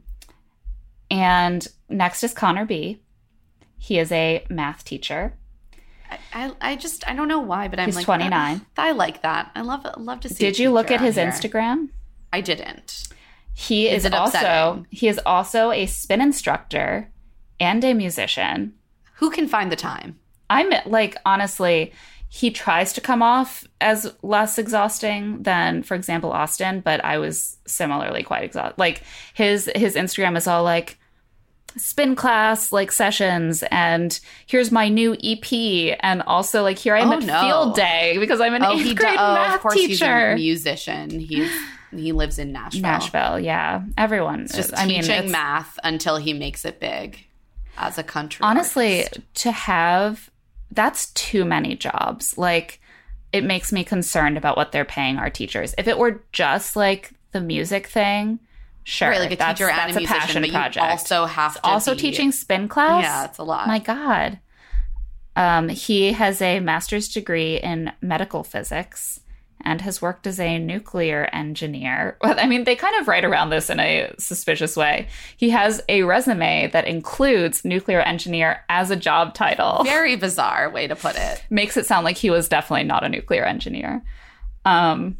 and next is Connor B. He is a math teacher. I, I, I just, I don't know why, but I'm He's like twenty-nine. I like that. I love love to see. Did a you look teacher at his out here. Instagram? I didn't. He Is is, it also upsetting? he is also a spin instructor and a musician. Who can find the time? I'm like honestly, he tries to come off as less exhausting than, for example, Austin, but I was similarly quite exhausted. Like his his Instagram is all like spin class like sessions, and here's my new E P, and also like here I am Oh, at no. field day because I'm an Oh, eighth he grade do- oh, math of course teacher. he's a musician. He's he lives in Nashville. Nashville, yeah, everyone. It's just I mean, teaching it's- math until he makes it big as a country. honestly, artist. to have that's too many jobs. Like it makes me concerned about what they're paying our teachers. If it were just like the music thing, sure, right, like a that's, teacher and that's a musician, passion but project. you also have to also be, teaching spin class. Yeah, it's a lot. My God. Um, he has a master's degree in medical physics and has worked as a nuclear engineer. Well, I mean, they kind of write around this in a suspicious way. He has a resume that includes nuclear engineer as a job title. Very bizarre way to put it. Makes it sound like he was definitely not a nuclear engineer. Um,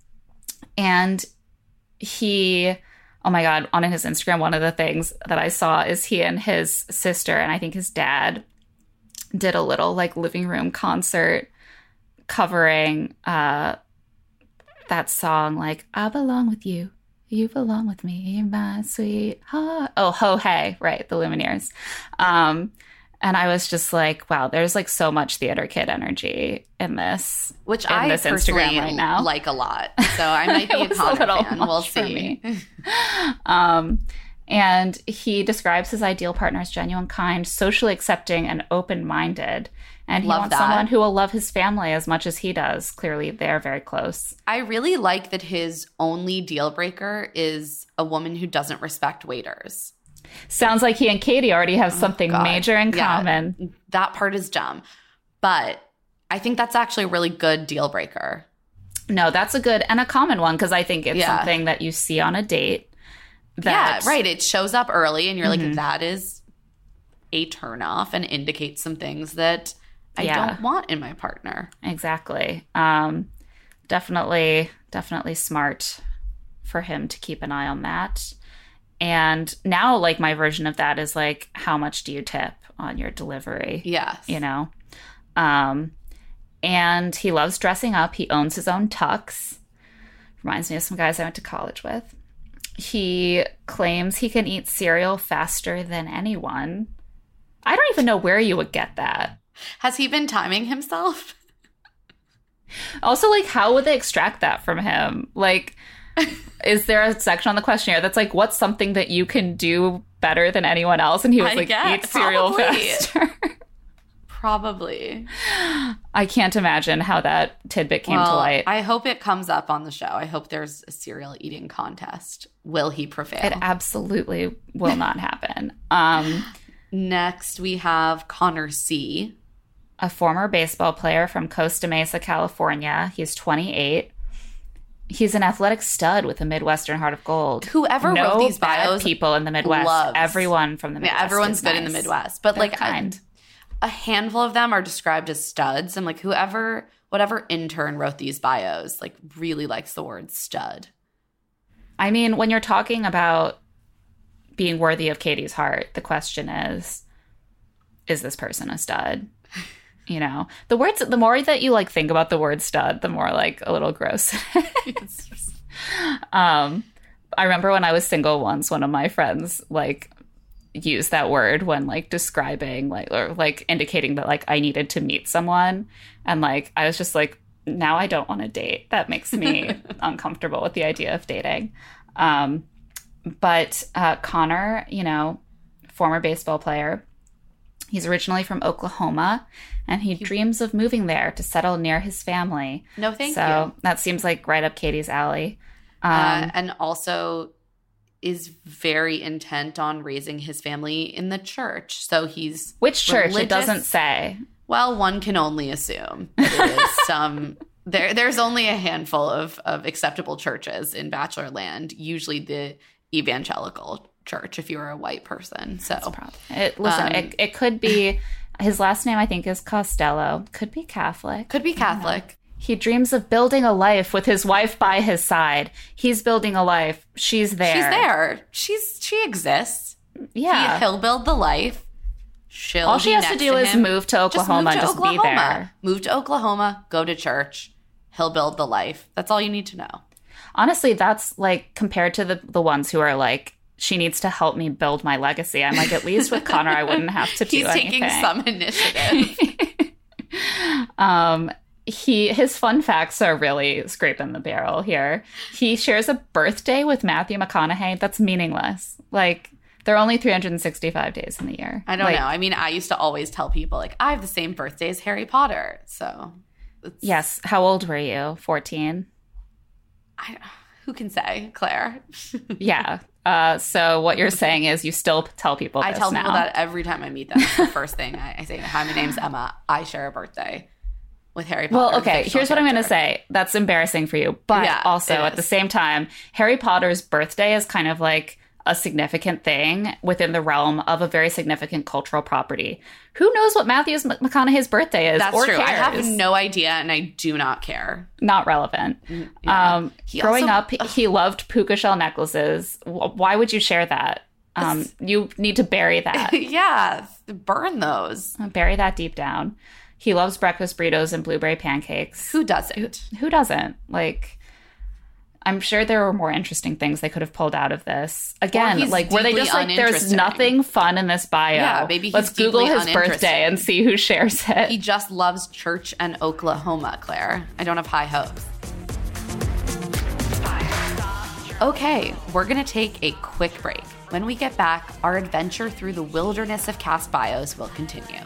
and he, oh my God, on his Instagram, one of the things that I saw is he and his sister, and I think his dad, did a little like living room concert covering uh, that song, like, I belong with you. You belong with me. You're my sweetheart. Oh, Ho Hey, right, the Lumineers. Um, and I was just like, wow, there's like so much theater kid energy in this, Which in I this personally Instagram right now. like a lot. So I might be It a was a Connor little fan. much We'll for see. me. Um, and he describes his ideal partner as genuine, kind, socially accepting, and open-minded. And he Love wants that. someone who will love his family as much as he does. Clearly, they're very close. I really like that his only deal breaker is a woman who doesn't respect waiters. Sounds like he and Katie already have something God. major in Yeah. common. That part is dumb. But I think that's actually a really good deal breaker. No, that's a good and a common one because I think it's Yeah. something that you see on a date. That, Yeah, right. It shows up early and you're Mhm. like, that is a turnoff and indicates some things that I Yeah. don't want in my partner. Exactly. Um, definitely, definitely smart for him to keep an eye on that. And now, like, my version of that is like, how much do you tip on your delivery? Yes. You know? Um, and he loves dressing up. He owns his own tux. Reminds me of some guys I went to college with. He claims he can eat cereal faster than anyone. I don't even know where you would get that. Has he been timing himself? Also, like, how would they extract that from him? Like, is there a section on the questionnaire that's like, what's something that you can do better than anyone else? And he was I like, guess, eat cereal probably. faster. Probably. I can't imagine how that tidbit came to Well, light. I hope it comes up on the show. I hope there's a cereal eating contest. Will he prevail? It absolutely will not happen. Um, Next, we have Connor C. A former baseball player from Costa Mesa, California. He's twenty-eight. He's an athletic stud with a Midwestern heart of gold. Whoever no wrote these bad bios, people in the Midwest. loves. Everyone from the Midwest. Yeah, everyone's is good nice. in the Midwest, but They're like kind. A, a handful of them are described as studs. And like whoever, whatever intern wrote these bios, like really likes the word stud. I mean, when you're talking about being worthy of Katie's heart, the question is, is this person a stud? You know, the words, the more that you like think about the word stud, the more like a little gross. um, I remember when I was single once, one of my friends like used that word when like describing like, or like indicating that like I needed to meet someone. And like, I was just like, now I don't want to date. That makes me uncomfortable with the idea of dating. Um, but uh, Connor, you know, former baseball player, he's originally from Oklahoma, and he, he dreams of moving there to settle near his family. No, thank so, you. So that seems like right up Katie's alley. Um, uh, and also is very intent on raising his family in the church. So he's which church? religious. It doesn't say. Well, one can only assume that it is some. There, there's only a handful of, of acceptable churches in Bachelor Land. Usually, the evangelical church. If you're a white person, so it, listen, um, it, it could be his last name. I think is Costello. Could be Catholic. Could be Catholic. He dreams of building a life with his wife by his side. He's building a life. She's there. She's there. She's she exists. Yeah, he, he'll build the life. She'll All she has to do to is him. move to Oklahoma. Just, move to just Oklahoma. be there. Move to Oklahoma. Go to church. He'll build the life. That's all you need to know. Honestly, that's like compared to the the ones who are like, she needs to help me build my legacy. I'm like, at least with Connor, I wouldn't have to do He's anything. He's taking some initiative. um, he his fun facts are really scraping the barrel here. He shares a birthday with Matthew McConaughey. That's meaningless. Like, there are only three hundred sixty-five days in the year. I don't like, know. I mean, I used to always tell people, like, I have the same birthday as Harry Potter. So, it's, yes. How old were you? fourteen? I, who can say, Claire? Yeah. Uh, so what you're saying is you still tell people this I tell now. people that every time I meet them. It's the first thing I, I say, hi, my name's Emma. I share a birthday with Harry Potter. Well, okay, here's what I'm going to say. That's embarrassing for you. But yeah, also, at the same time, Harry Potter's birthday is kind of like a significant thing within the realm of a very significant cultural property. Who knows what Matthew McConaughey's birthday is? That's or true. Cares? I have no idea, and I do not care. Not relevant. Yeah. Um, growing also, up, he loved puka shell necklaces. Why would you share that? Um, you need to bury that. Yeah, burn those. Bury that deep down. He loves breakfast burritos and blueberry pancakes. Who doesn't? Who, who doesn't? Like, I'm sure there were more interesting things they could have pulled out of this. Again, like, were they just like, there's nothing fun in this bio? Yeah, maybe he's Let's Google his uninteresting. birthday and see who shares it. He just loves church and Oklahoma, Claire. I don't have high hopes. Okay, we're going to take a quick break. When we get back, our adventure through the wilderness of cast bios will continue.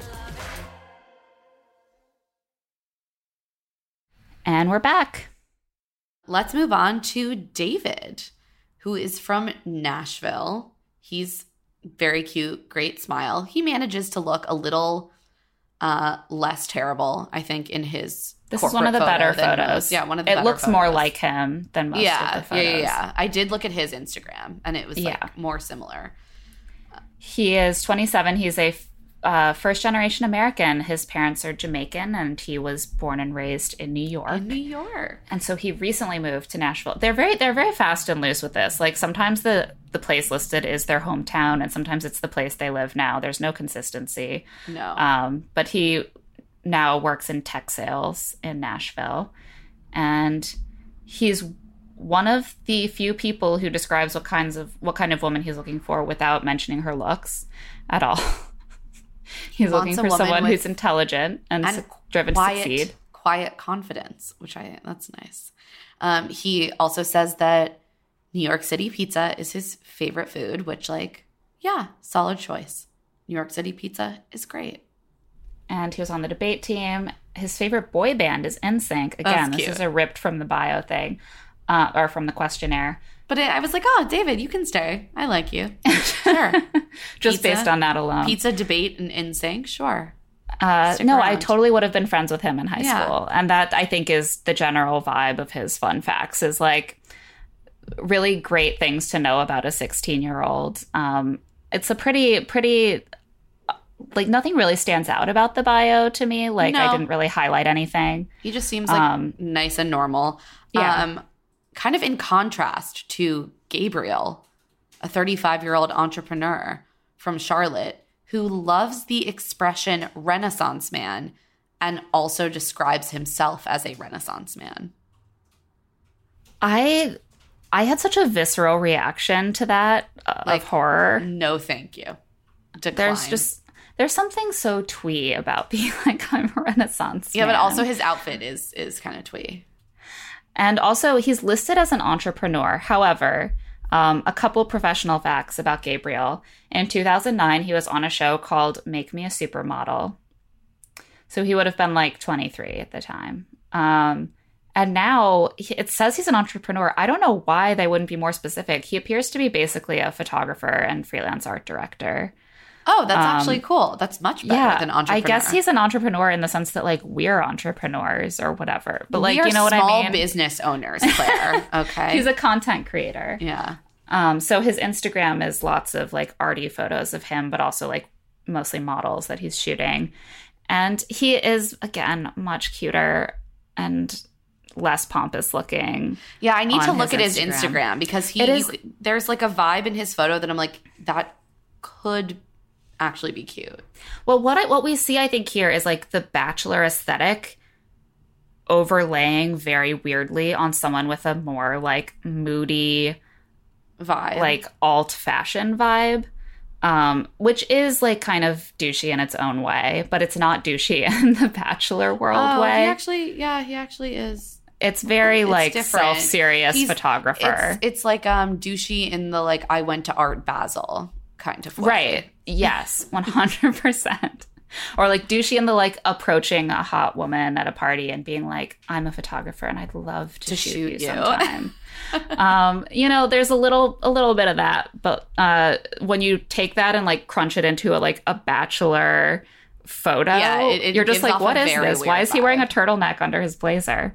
And we're back. Let's move on to David, who is from Nashville. He's very cute, great smile. He manages to look a little uh, less terrible, I think, in his This is one of the better photos. Most. Yeah, one of the it better looks photos. more like him than most yeah, of the photos. Yeah, yeah, yeah. I did look at his Instagram, and it was like yeah. more similar. He is twenty-seven. He's a uh, first-generation American. His parents are Jamaican, and he was born and raised in New York. In New York. And so he recently moved to Nashville. They're very they're very fast and loose with this. Like, sometimes the, the place listed is their hometown, and sometimes it's the place they live now. There's no consistency. No. Um, but he now works in tech sales in Nashville. And he's one of the few people who describes what kinds of what kind of woman he's looking for without mentioning her looks at all. He's looking for someone who's intelligent and, and driven quiet, to succeed. Quiet confidence, which I that's nice. Um, he also says that New York City pizza is his favorite food, which, like, yeah, solid choice. New York City pizza is great. And he was on the debate team. His favorite boy band is N Sync. Again, That's this cute. is a ripped from the bio thing, uh, or from the questionnaire. But it, I was like, oh, David, you can stay. I like you. Sure. Just Pizza, based on that alone. Pizza, debate, and N Sync, sure. Uh, no, around. I totally would have been friends with him in high Yeah. school. And that, I think, is the general vibe of his fun facts, is like really great things to know about a sixteen-year-old. Um, it's a pretty, pretty, like nothing really stands out about the bio to me. Like No. I didn't really highlight anything. He just seems like Um, nice and normal. yeah. Um, kind of in contrast to Gabriel, a thirty-five-year-old entrepreneur from Charlotte who loves the expression Renaissance man and also describes himself as a Renaissance man. I I had such a visceral reaction to that uh, Like, of horror. No, thank you. Decline. There's just there's something so twee about being like, I'm a Renaissance yeah, man. but also his outfit is is kind of twee. And also, he's listed as an entrepreneur. However, um, a couple professional facts about Gabriel. In two thousand nine, he was on a show called Make Me a Supermodel. So he would have been like twenty-three at the time. Um, and now it says he's an entrepreneur. I don't know why they wouldn't be more specific. He appears to be basically a photographer and freelance art director. Oh, that's Um, actually cool. That's much better Yeah, than entrepreneur. I guess he's an entrepreneur in the sense that like we're entrepreneurs or whatever. But like, we are you know what I small mean? business owners, Claire. Okay. He's a content creator. yeah. Um, so his Instagram is lots of like arty photos of him, but also like mostly models that he's shooting. And he is, again, much cuter and less pompous looking. Yeah, I need on to look his at his Instagram. Instagram because he It is- you- there's like a vibe in his photo that I'm like, that could actually be cute. Well, what I, what we see, I think, here is like the Bachelor aesthetic overlaying very weirdly on someone with a more like moody, Vibe. like alt fashion vibe. Um, which is like kind of douchey in its own way, but it's not douchey in the Bachelor world oh, way. he actually, yeah, he actually is. It's very It's like different. self-serious He's- photographer. It's, it's like um douchey in the like I went to Art Basel kind of way. Right. Yes, one hundred percent. Or like douchey in the like approaching a hot woman at a party and being like, I'm a photographer and I'd love to, To shoot, shoot you you. sometime. um, you know, there's a little a little bit of that. But uh, when you take that and like crunch it into a like a Bachelor photo, Yeah, it- it you're just gives like, off what a is very this? Why weird is he wearing a vibe. turtleneck under his blazer?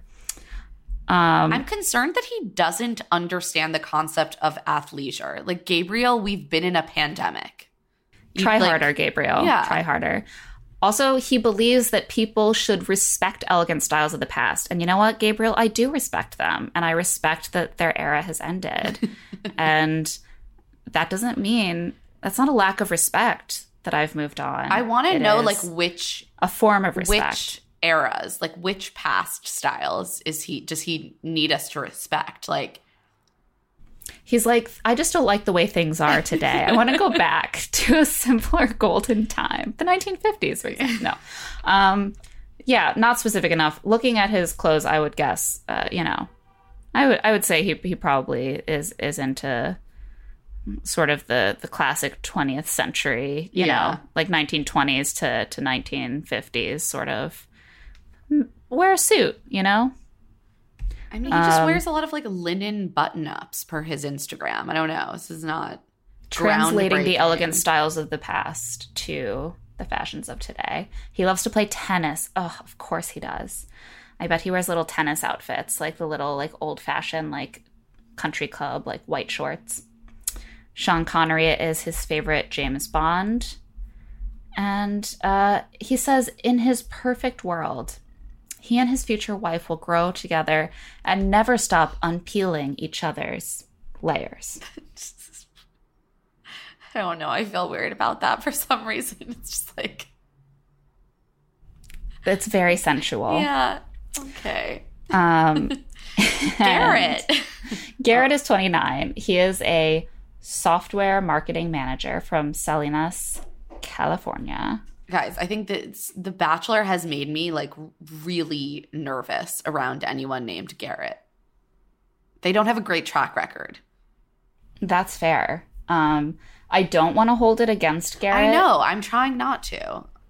Um, I'm concerned that he doesn't understand the concept of athleisure. Like Gabriel, we've been in a pandemic. You- Try like- harder, Gabriel. Yeah. Try harder. Also, he believes that people should respect elegant styles of the past. And you know what, Gabriel? I do respect them. And I respect that their era has ended. And that doesn't mean, that's not a lack of respect that I've moved on. I want to It know is like which a form of respect. which eras, like which past styles is he does he need us to respect? Like He's like, I just don't like the way things are today. I want to go back to a simpler golden time. The nineteen fifties, for example. No. Um, yeah, not specific enough. Looking at his clothes, I would guess, uh, you know, I would I would say he he probably is is into sort of the, the classic twentieth century, you Yeah. know, like nineteen twenties to, to nineteen fifties sort of. Wear a suit, you know? I mean, he just Um, wears a lot of like linen button-ups per his Instagram. I don't know. This is not Translating the groundbreaking. elegant styles of the past to the fashions of today. He loves to play tennis. Oh, of course he does. I bet he wears little tennis outfits, like the little like old-fashioned like country club like white shorts. Sean Connery is his favorite James Bond. And uh, he says in his perfect world, he and his future wife will grow together and never stop unpeeling each other's layers. I don't know. I feel weird about that for some reason. It's just like It's very sensual. yeah, okay. Um, Garrett. and Garrett is twenty-nine. He is a software marketing manager from Salinas, California. Guys, I think that it's- The Bachelor has made me like really nervous around anyone named Garrett. They don't have a great track record. That's fair. Um, I don't want to hold it against Garrett. I know. I'm trying not to.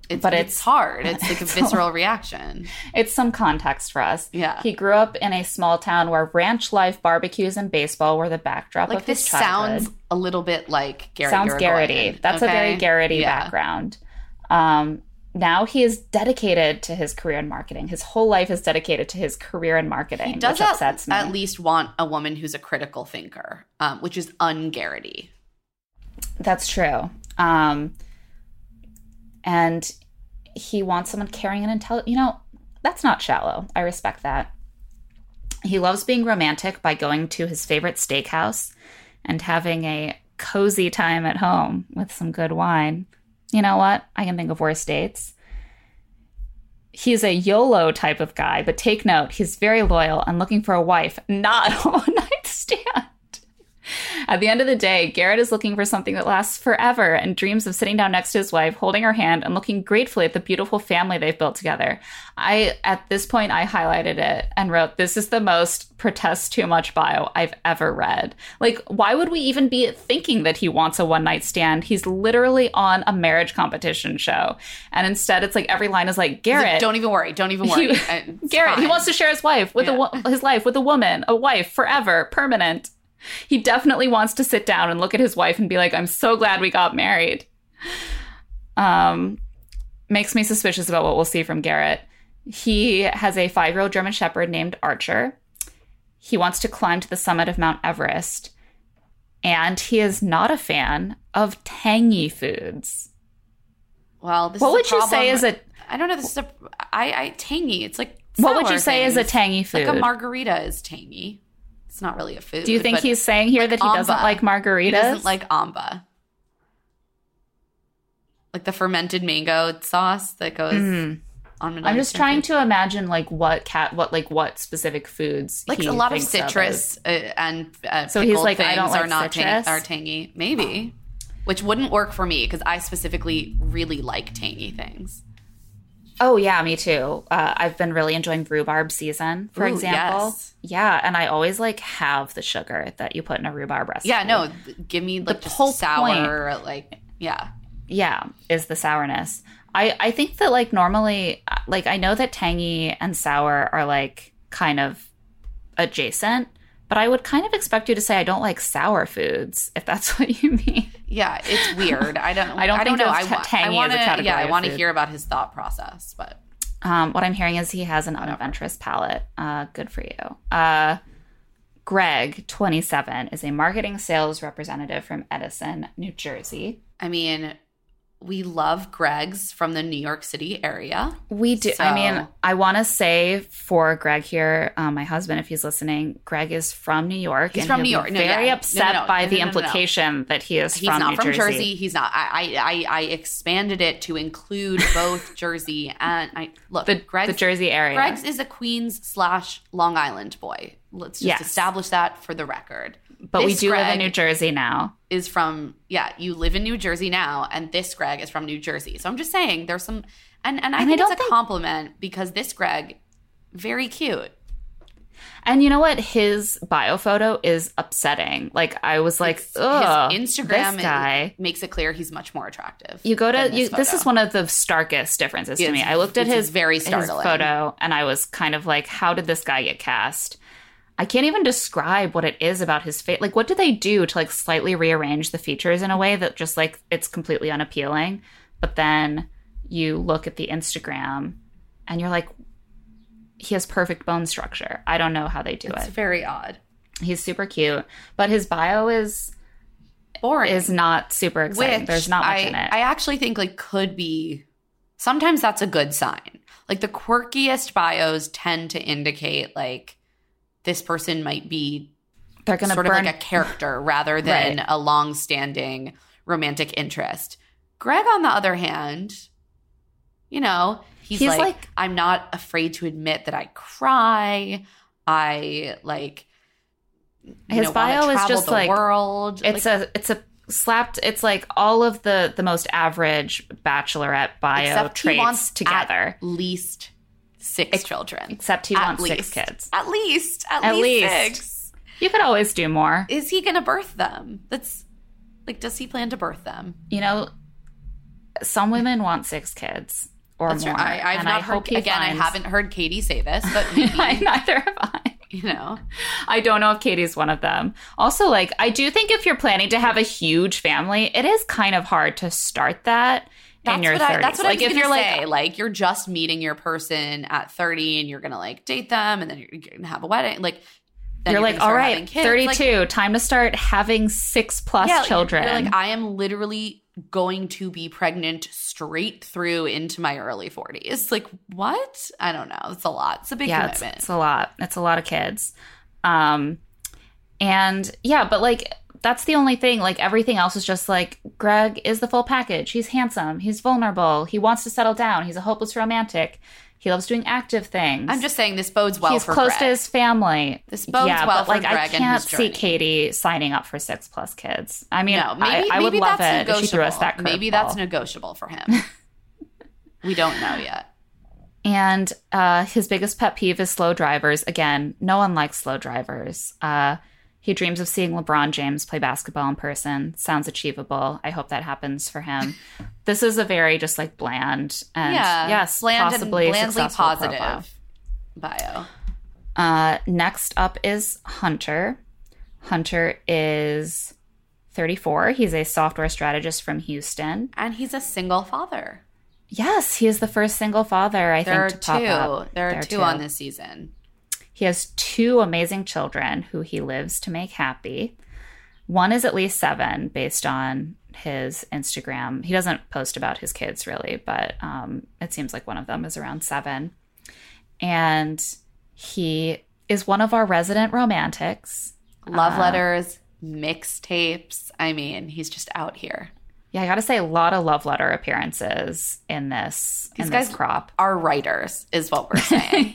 It's, but it's, it's hard. It's like a visceral reaction. It's some context for us. Yeah. He grew up in a small town where ranch life, barbecues, and baseball were the backdrop Like of his this childhood. sounds a little bit like Garrett Sounds Urigoyen. Garrett-y. That's Okay? a very Garrett-y Yeah. background. Um, now he is dedicated to his career in marketing. His whole life is dedicated to his career in marketing, He does which at, upsets me. at least want a woman who's a critical thinker, um, which is un-Garrett-y. That's true. Um, and he wants someone caring and intelligent. You know, that's not shallow. I respect that. He loves being romantic by going to his favorite steakhouse and having a cozy time at home with some good wine. You know what? I can think of worse dates. He's a YOLO type of guy, but take note, he's very loyal and looking for a wife, not a one-night stand. At the end of the day, Garrett is looking for something that lasts forever and dreams of sitting down next to his wife, holding her hand, and looking gratefully at the beautiful family they've built together. I, at this point, I highlighted it and wrote, this is the most protest too much bio I've ever read. Like, why would we even be thinking that he wants a one-night stand? He's literally on a marriage competition show. And instead, it's like every line is like, Garrett. Like, don't even worry. Don't even worry. He, It's Garrett, fine. he wants to share his wife with Yeah. a wo- his life with a woman, a wife, forever, permanent. He definitely wants to sit down and look at his wife and be like, I'm so glad we got married. Um, makes me suspicious about what we'll see from Garrett. He has a five-year-old German Shepherd named Archer. He wants to climb to the summit of Mount Everest. And he is not a fan of tangy foods. Well, this What is a would you problem. say is a... I don't know. This is a. I, I tangy. It's like. What would sour you say is a things. tangy food? Like a margarita is tangy. It's not really a food. Do you think but he's saying here that he doesn't amba. like margaritas? He doesn't like amba. Like the fermented mango sauce that goes on. I'm just trying to imagine like what cat, what like what specific foods. like he a lot of thinks as- citrus uh, and uh, So he's pickled like, I don't things like are not citrus? tang- are tangy. Maybe, which wouldn't work for me because I specifically really like tangy things. Oh yeah, me too. Uh, I've been really enjoying rhubarb season, for Ooh, example. yes. Yeah, and I always like have the sugar that you put in a rhubarb recipe. Yeah, no, th- give me like The just whole sour, like yeah. Yeah, is the sourness. I, I think that like normally, like I know that tangy and sour are like kind of adjacent, but I would kind of expect you to say I don't like sour foods, if that's what you mean. Yeah, it's weird. I don't. I don't I think don't know. of I, ta- tangy I wanna, as a category Yeah, I of want to food. hear about his thought process, but Um, what I'm hearing is he has an unadventurous palate. Uh, good for you. Uh, Greg, twenty-seven, is a marketing sales representative from Edison, New Jersey. I mean, we love Greg's from the New York City area. We do. So- I mean, I want to say for Greg here, um, my husband, if he's listening, Greg is from New York. He's and from he'll New be York. No, very yeah. No, no, upset no. by No, the no, no, no, no. implication that he is He's from not New from Jersey. Jersey. He's not. I, I, I expanded it to include both Jersey and I look. The, Greg's, the Jersey area. Greg's is a Queens slash Long Island boy. Let's just Yes. establish that for the record. But we This do live in Greg New Jersey now. Is from yeah. You live in New Jersey now, and this Greg is from New Jersey. So I'm just saying there's some, and and I And I think don't it's a think- compliment because this Greg, very cute. And you know what? His bio photo is upsetting. Like, I was like, His ugh, Instagram this guy. makes it clear he's much more attractive. You go to than you, this photo. is one of the starkest differences to It's- me. I looked at it's his very his startling. photo and I was kind of like, how did this guy get cast? I can't even describe what it is about his face. Like, what do they do to like slightly rearrange the features in a way that just like it's completely unappealing? But then you look at the Instagram and you're like, he has perfect bone structure. I don't know how they do It's it. very odd. He's super cute, but his bio is Boring. is not super exciting. Which There's not much I, in it. I actually think like could be. Sometimes that's a good sign. Like the quirkiest bios tend to indicate like this person might be They're gonna sort burn. of like a character rather than Right. a long-standing romantic interest. Greg, on the other hand, you know, he's, He's like, like- I'm not afraid to admit that I cry. I like you His know, wanna bio is travel just, the like, world. It's Like, a it's a slapped. It's like all of the the most average bachelorette bio except he traits wants together. at least six children. Except he At wants six least. kids. At least. At, At least, least. six. You could always do more. Is he going to birth them? That's like, does he plan to birth them? You know, some women want six kids or That's more. right. I, I've and not I heard, hope he again, finds... I haven't heard Katie say this, but maybe, Neither have I. You know, I don't know if Katie's one of them. Also, like, I do think if you're planning to have a huge family, it is kind of hard to start that that's in your what thirties. I, that's what like, I was if you're gonna like, say. Like, you're just meeting your person at thirty and you're going to, like, date them and then you're going to have a wedding. Like, then you're, you're like, all all right, right, kids. thirty-two, Like, time to start having six plus yeah, children. You're like, I am literally going to be pregnant straight through into my early forties. Like, what? I don't know. It's a lot. It's a big yeah, it's, commitment. it's a lot. It's a lot of kids. Um, and yeah, but like, that's the only thing. Like, everything else is just like, Greg is the full package. He's handsome. He's vulnerable. He wants to settle down. He's a hopeless romantic. He loves doing active things. I'm just saying this bodes well He's for close Greg. to his family. This bodes yeah, well but for like, Greg I and can't his see journey. Katie signing up for six plus kids. I mean, No, maybe, I, I would maybe love that's it if she threw us negotiable. that curveball. Maybe that's negotiable for him. We don't know yet. And uh, his biggest pet peeve is slow drivers. Again, no one likes slow drivers. Uh, he dreams of seeing LeBron James play basketball in person. Sounds achievable. I hope that happens for him. This is a very just like bland and Yeah, yes, bland possibly and blandly successful positive profile. bio. Uh, next up is Hunter. Hunter is thirty-four. He's a software strategist from Houston. And he's a single father. Yes, he is the first single father, I There are think, to pop two. up. There are two on this season. He has two amazing children who he lives to make happy. One is at least seven based on his Instagram. He doesn't post about his kids really, but um, it seems like one of them is around seven. And he is one of our resident romantics. Love Uh, letters, mixtapes. I mean, he's just out here. Yeah, I got to say, a lot of love letter appearances in this, These in guys this crop. are writers, is what we're saying.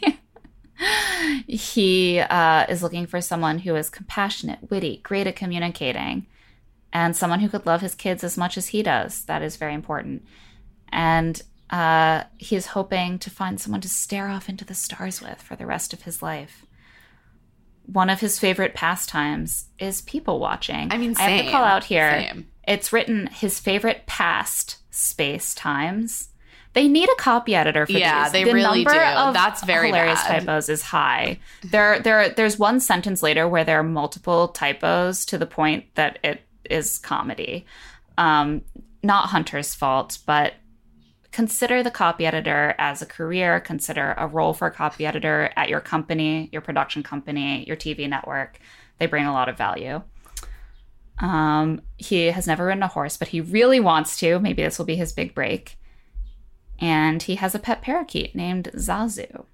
He uh, is looking for someone who is compassionate, witty, great at communicating, and someone who could love his kids as much as he does. That is very important. And uh, he is hoping to find someone to stare off into the stars with for the rest of his life. One of his favorite pastimes is people watching. I mean, I have to same, call out here. same. It's written his favorite past space times. They need a copy editor for Yeah, these. they the really number do. Of That's very hilarious bad. typos is high. There, there, there's one sentence later where there are multiple typos to the point that it is comedy. Um, not Hunter's fault, but consider the copy editor as a career. Consider a role for a copy editor at your company, your production company, your T V network. They bring a lot of value. Um, he has never ridden a horse, but he really wants to. Maybe this will be his big break. And he has a pet parakeet named Zazu.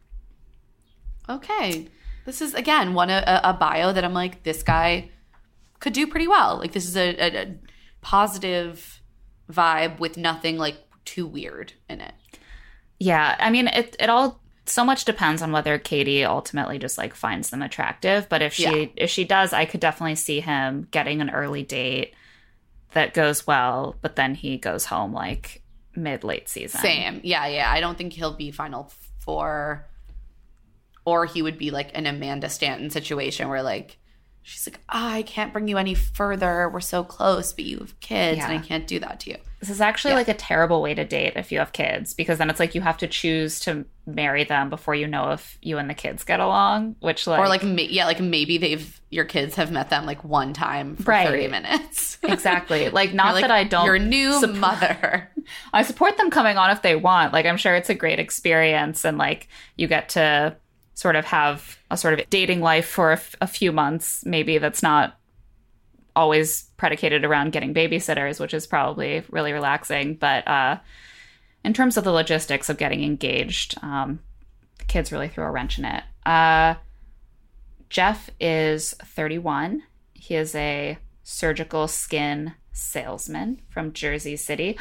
Okay. This is, again, one a, a bio that I'm like, this guy could do pretty well. Like, this is a, a, a positive vibe with nothing, like, too weird in it. Yeah, I mean, it it all so much depends on whether Katie ultimately just like finds them attractive. But if she Yeah. if she does, I could definitely see him getting an early date that goes well, but then he goes home like mid late season. Same. Yeah, yeah. I don't think he'll be Final Four, or he would be like an Amanda Stanton situation where like she's like, oh, I can't bring you any further. We're so close, but you have kids, Yeah. and I can't do that to you. This is actually Yeah. like a terrible way to date if you have kids, because then it's like you have to choose to marry them before you know if you and the kids get along, which like Or like, ma- yeah, like maybe they've your kids have met them like one time for Right. thirty minutes. exactly. Like not You're like, that I don't your new support- mother. I support them coming on if they want. Like, I'm sure it's a great experience, and like you get to sort of have a sort of dating life for a, f- a few months. Maybe that's not always predicated around getting babysitters, which is probably really relaxing. But uh, in terms of the logistics of getting engaged, um, the kids really throw a wrench in it. Uh, Jeff is thirty-one. He is a surgical skin salesman from Jersey City.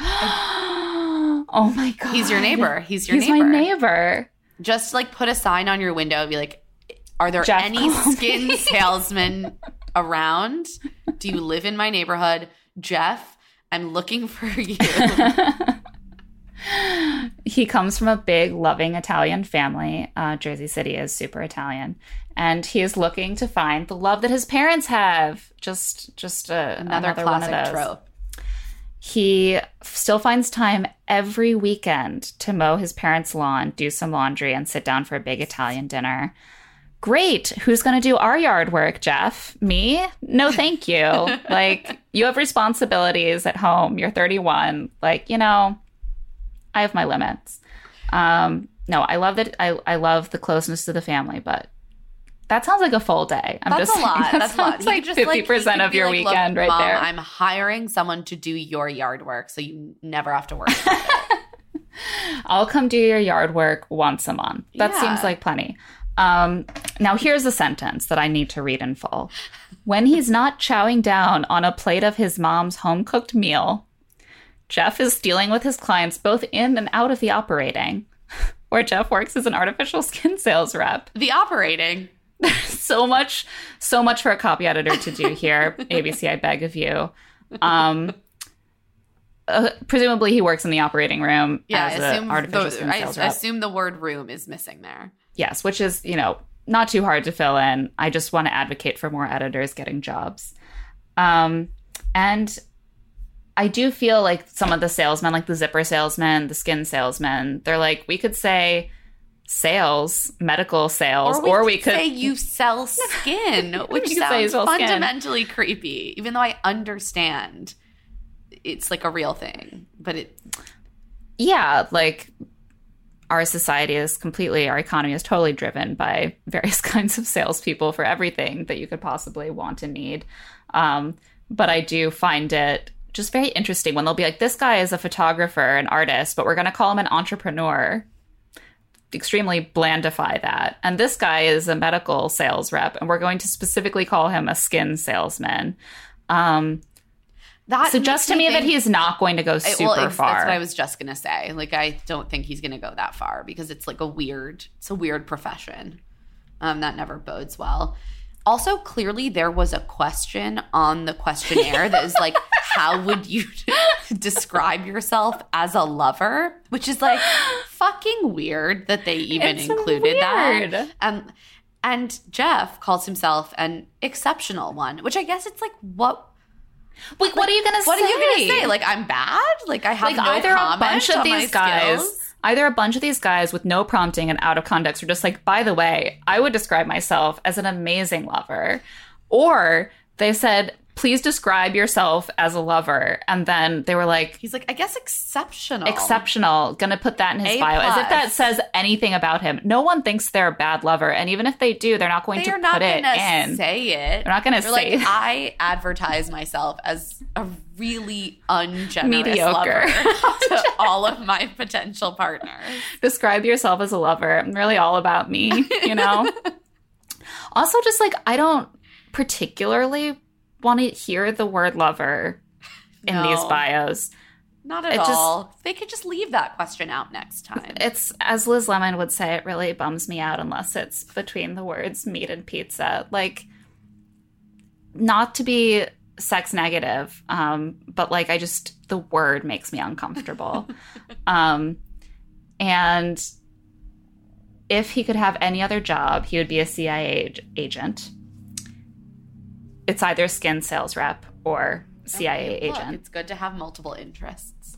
Oh my God. He's your neighbor. He's your He's neighbor. my neighbor. Just like put a sign on your window and be like, are there Jeff any Colby. skin salesmen around? Do you live in my neighborhood? Jeff, I'm looking for you. He comes from a big, loving Italian family. Uh, Jersey City is super Italian. And he is looking to find the love that his parents have. Just just a, Another, another classic one of those. trope. He still finds time every weekend to mow his parents' lawn, do some laundry, and sit down for a big Italian dinner. Great. Who's going to do our yard work, Jeff? Me? No, thank you. Like, you have responsibilities at home. You're thirty-one. Like, you know, I have my limits. Um, no, I love that. I, I love the closeness to the family, but that sounds like a full day. I'm That's just a lot. Saying, that That's a lot. sounds like just, fifty percent like, of your like, weekend right Mom, there. I'm hiring someone to do your yard work, so you never have to worry about it. I'll come do your yard work once a month. That Yeah. seems like plenty. Um, now, here's a sentence that I need to read in full. When he's not chowing down on a plate of his mom's home-cooked meal, Jeff is dealing with his clients both in and out of the operating, where Jeff works as an artificial skin sales rep. The operating. so much, so much for a copy editor to do here. A B C, I beg of you. Um, uh, presumably, he works in the operating room Yeah, as I assume an artificial the, skin I sales rep. assume the word room is missing there. Yes, which is, you know, not too hard to fill in. I just want to advocate for more editors getting jobs. Um, and I do feel like some of the salesmen, like the zipper salesmen, the skin salesmen, they're like, we could say sales, medical sales, Or we, or could, we could say you sell skin, which could say you sounds sell skin. fundamentally creepy, even though I understand it's like a real thing. But it, yeah, like our society is completely, our economy is totally driven by various kinds of salespeople for everything that you could possibly want and need. Um, but I do find it just very interesting when they'll be like, this guy is a photographer, an artist, but we're going to call him an entrepreneur. Extremely blandify that. And this guy is a medical sales rep, and we're going to specifically call him a skin salesman. Um, that suggests to makes me that think- he's not going to go I- super well, it's- far. That's what I was just gonna say. Like, I don't think he's gonna go that far because it's like a weird, it's a weird profession. Um, that never bodes well. Also, clearly there was a question on the questionnaire that is like, how would you describe yourself as a lover? Which is like fucking weird that they even It's included weird. that. Um, and Jeff calls himself an exceptional one, which I guess it's like, what Wait, what are you going to say? What are you going to say? Like, I'm bad? Like, I have Like, no either a comment bunch of on my these guys, skills? either a bunch of these guys with no prompting and out of context are just like, by the way, I would describe myself as an amazing lover. Or they said, please describe yourself as a lover. And then they were like, He's like, I guess exceptional. exceptional, gonna put that in his A bio, as if that plus. says anything about him. No one thinks they're a bad lover. And even if they do, they're not going They're to not put it gonna in. say it. They're not gonna They're say like, I advertise myself as a really ungenerous Mediocre. lover to all of my potential partners. Describe yourself as a lover. I'm really all about me, you know? Also, just like, I don't particularly want to hear the word lover in No. these bios. Not at It just- all. They could just leave that question out next time. It's, as Liz Lemon would say, it really bums me out unless it's between the words meat and pizza. Like, not to be sex negative, um, but like, I just, the word makes me uncomfortable. um, and if he could have any other job, he would be a C I A ag- agent. It's either skin sales rep or C I A Okay, look, agent. it's good to have multiple interests.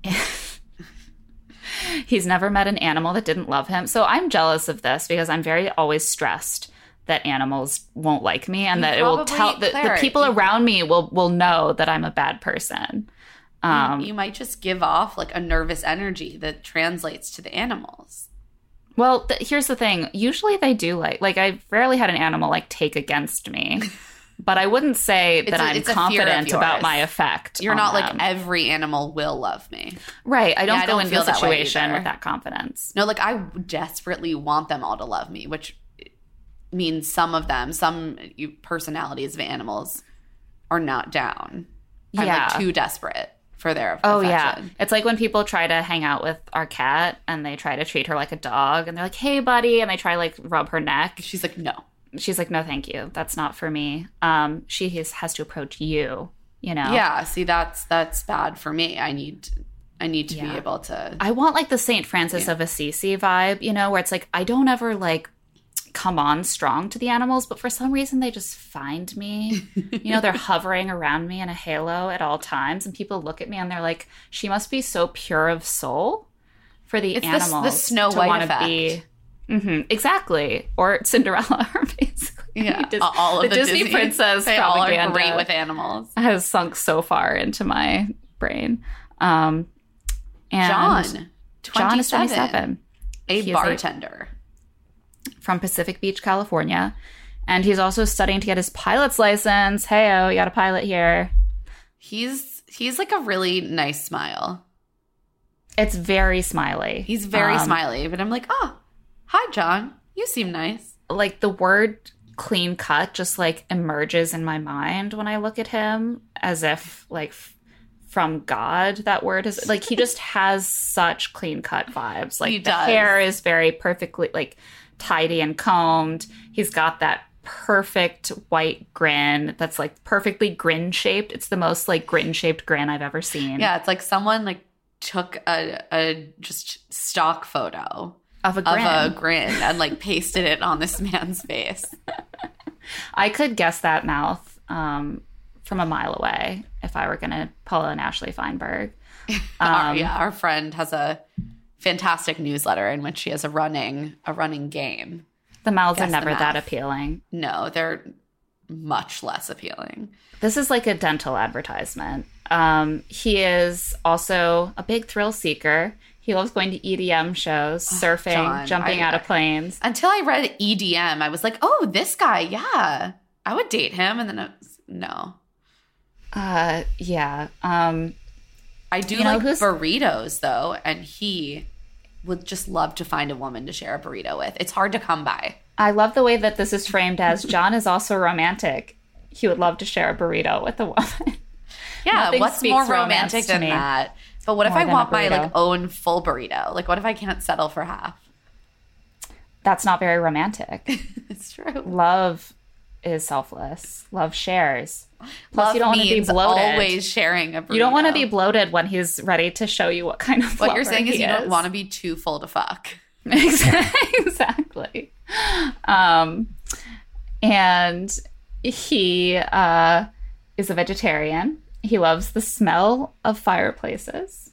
He's never met an animal that didn't love him. So I'm jealous of this because I'm very always stressed that animals won't like me and You that it will probably- tell that the Claire, people you- around me will will know that I'm a bad person. Um, you might just give off like a nervous energy that translates to the animals. well, th- here's the thing. Usually they do like like I've rarely had an animal like take against me. But I wouldn't say It's that a- I'm it's a fear of confident about yours. my effect. You're on not them. like every animal will love me. right. I don't Yeah, I go don't into feel the that way situation either. with that confidence. No, like I desperately want them all to love me, which means some of them, some personalities of animals are not down. I'm Yeah. like too desperate for their Oh, yeah. affection. It's like when people try to hang out with our cat and they try to treat her like a dog and they're like, hey, buddy. And they try like rub her neck. She's like, no. She's like, no, thank you. That's not for me. Um, she has, has to approach you, you know? Yeah, see, that's that's bad for me. I need I need to Yeah. be able to. I want like the Saint Francis of Assisi vibe, you know, where it's like, I don't ever like come on strong to the animals, but for some reason they just find me. You know, they're hovering around me in a halo at all times, and people look at me and they're like, she must be so pure of soul for the it's animals the, the Snow to White want effect. to be. Mm-hmm, exactly. Or Cinderella, or basically. Yeah, Dis- all of the, the Disney, Disney princess they all are propaganda great with animals. has sunk so far into my brain. Um, and John, John is twenty-seven, twenty-seven. a He is bartender. from Pacific Beach, California. And he's also studying to get his pilot's license. Hey-o, you got a pilot here. He's he's like a really nice smile. It's very smiley. He's very Um, smiley, but I'm like, oh, hi, John. You seem nice. Like the word clean cut just like emerges in my mind when I look at him as if like f- from God that word is like he just has such clean cut vibes. Like He the does. hair is very perfectly like tidy and combed. He's got that perfect white grin that's like perfectly grin shaped. It's the most like grin shaped grin I've ever seen. Yeah, it's like someone like took a, a just stock photo Of a grin. of a grin and like pasted it on this man's face. I could guess that mouth um, from a mile away if I were going to pull an Ashley Feinberg. our, Um, yeah, our friend has a fantastic newsletter in which she has a running a running game. The mouths Guess are the never that mouth. appealing. No, they're much less appealing. This is like a dental advertisement. Um, he is also a big thrill seeker. He loves going to E D M shows, surfing, John, jumping I- out of planes. Until I read E D M, I was like, oh, this guy, yeah, I would date him. And then I was, no. Uh, yeah. Um, I do You know like who's- burritos, though, and he would just love to find a woman to share a burrito with. It's hard to come by. I love the way that this is framed as John is also romantic. He would love to share a burrito with a woman. Yeah, Nothing what's speaks more romance romantic to than me that? But what if more I than a want my like burrito. own full burrito? Like, what if I can't settle for half? That's not very romantic. It's true. Love is selfless. Love shares. Plus, Love you don't want to be means bloated. always sharing a burrito. You don't want to be bloated when he's ready to show you what kind of What you're lover saying is he you don't want to be too full to fuck. Exactly. Um, and he uh, is a vegetarian. He loves the smell of fireplaces.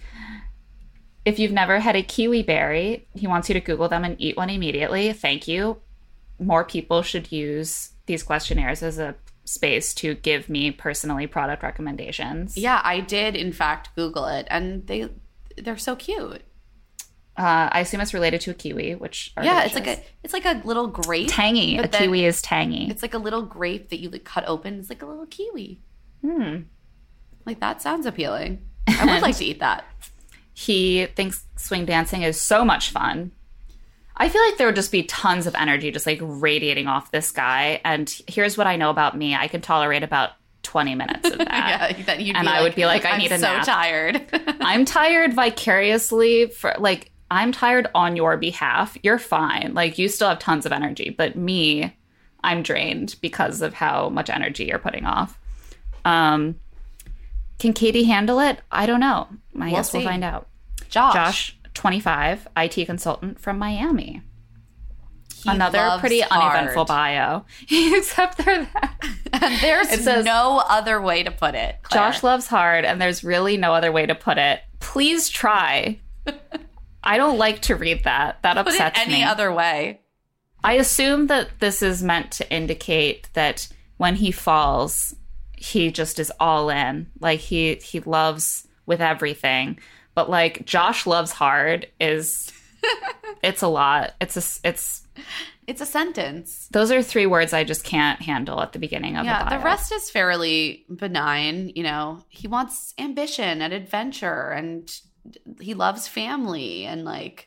If you've never had a kiwi berry, he wants you to Google them and eat one immediately. Thank you. More people should use these questionnaires as a space to give me personally product recommendations. Yeah, I did in fact Google it, and they they're so cute. Uh, I assume it's related to a kiwi, which are Yeah, it's like delicious. a it's like a little grape. tangy. but A then kiwi is tangy. It's like a little grape that you like cut open. It's like a little kiwi. Hmm. Like that sounds appealing. I would like to eat that. He thinks swing dancing is so much fun. I feel like there would just be tons of energy just like radiating off this guy. And here's what I know about me. I can tolerate about twenty minutes of that. Yeah, that you'd And be I would be like, I I'm need a so nap. tired. I'm tired vicariously for like, I'm tired on your behalf. You're fine. Like you still have tons of energy, but me, I'm drained because of how much energy you're putting off. Um, can Katie handle it? I don't know. I We'll guess we'll see. find out. Josh, Josh, twenty-five, I T consultant from Miami. he Another loves pretty hard. uneventful bio. Except for that. And there's It says- no other way to put it. Claire. Josh loves hard, and there's really no other way to put it. Please try. I don't like to read that. That put it upsets any me. other way. I assume that this is meant to indicate that when he falls, he just is all in. Like he he loves with everything. But like Josh loves hard is it's a lot. It's a it's It's a sentence. those are three words I just can't handle at the beginning of a Yeah, bio. the rest is fairly benign. You know, he wants ambition and adventure, and he loves family, and like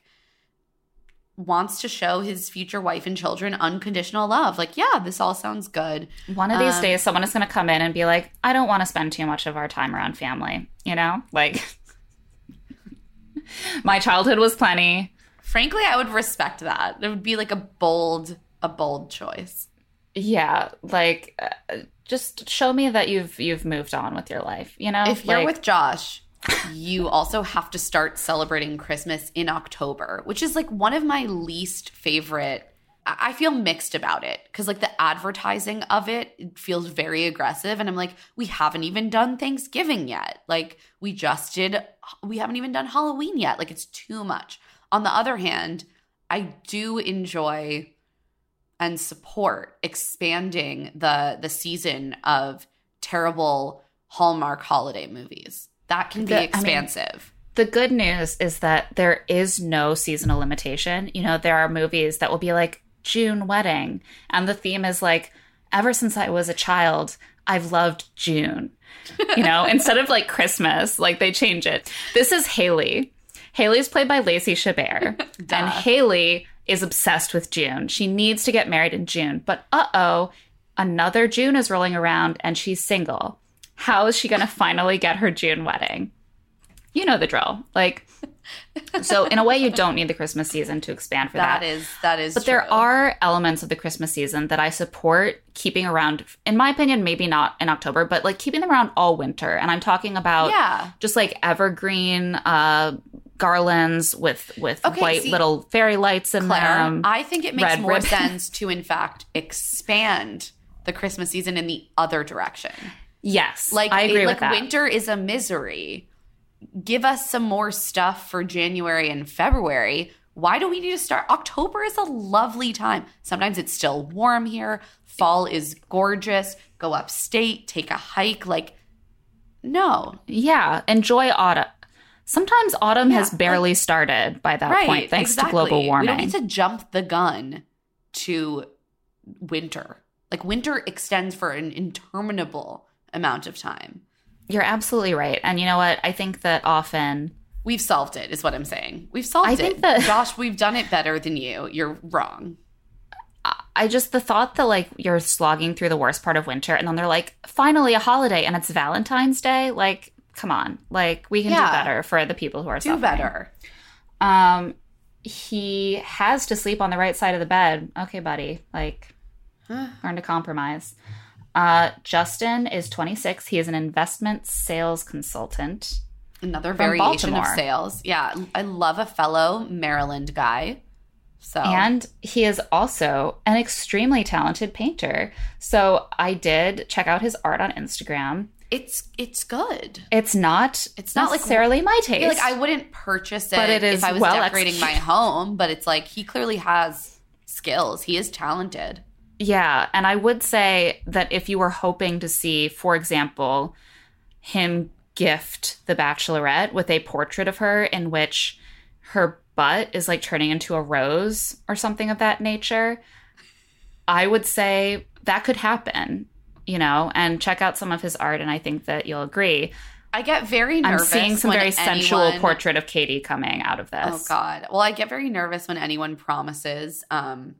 wants to show his future wife and children unconditional love. Like, yeah, this all sounds good. One of these Um, days, someone is going to come in and be like, I don't want to spend too much of our time around family. You know? Like, my childhood was plenty. Frankly, I would respect that. It would be like a bold, a bold choice. Yeah. Like, uh, just show me that you've you've moved on with your life. You know? If you're Like, with Josh, you also have to start celebrating Christmas in October, which is like one of my least favorite I feel mixed about it because like the advertising of it, it feels very aggressive. And I'm like, we haven't even done Thanksgiving yet. Like we just did, we haven't even done Halloween yet. Like it's too much. On the other hand, I do enjoy and support expanding the the season of terrible Hallmark holiday movies. That can be The- expansive. I mean, the good news is that there is no seasonal limitation. You know, there are movies that will be like June wedding, and the theme is like, ever since I was a child, I've loved June. You know, instead of like Christmas, like they change it. This is Haley. Haley's played by Lacey Chabert, and Haley is obsessed with June. She needs to get married in June, but uh-oh, another June is rolling around and she's single. How is she going to finally get her June wedding? You know the drill. Like, so in a way, you don't need the Christmas season to expand for that. That is, that is But true. there are elements of the Christmas season that I support keeping around, in my opinion, maybe not in October, but like keeping them around all winter. And I'm talking about Yeah. just like evergreen uh, garlands with, with Okay, white see, little fairy lights in Claire, them. I think it makes red more ribbon. sense to, in fact, expand the Christmas season in the other direction. Yes, Like, I agree it, with like that. winter is a misery. Give us some more stuff for January and February. Why do we need to start? October is a lovely time. Sometimes it's still warm here. Fall is gorgeous. Go upstate, take a hike. Like, no. Yeah, enjoy autumn. Sometimes autumn Yeah, has barely started by that Right. point, thanks exactly. to global warming. We don't need to jump the gun to winter. Like, winter extends for an interminable amount of time. You're absolutely right. And you know what? I think that often We've solved it, is what I'm saying. We've solved I it. think that- Josh, we've done it better than you. You're wrong. I just, the thought that like you're slogging through the worst part of winter and then they're like, finally a holiday and it's Valentine's Day. Like, come on. Like, we can Yeah. do better for the people who are Do suffering. better. Um, he has to sleep on the right side of the bed. Okay, buddy. Like, learn to compromise. Uh, Justin is twenty-six. He is an investment sales consultant. Another From variation of Baltimore. sales. Yeah, I love a fellow Maryland guy. So And he is also an extremely talented painter. So I did check out his art on Instagram. it's it's good. It's not It's not like- necessarily my I taste. feel like I wouldn't purchase it, But it is if I was well decorating my executed. home, but it's like he clearly has skills. He is talented. Yeah, and I would say that if you were hoping to see, for example, him gift the Bachelorette with a portrait of her in which her butt is like turning into a rose or something of that nature, I would say that could happen, you know, and check out some of his art, and I think that you'll agree. I get very I'm nervous. seeing some when very sensual anyone- portrait of Katie coming out of this. Oh God. Well, I get very nervous when anyone promises um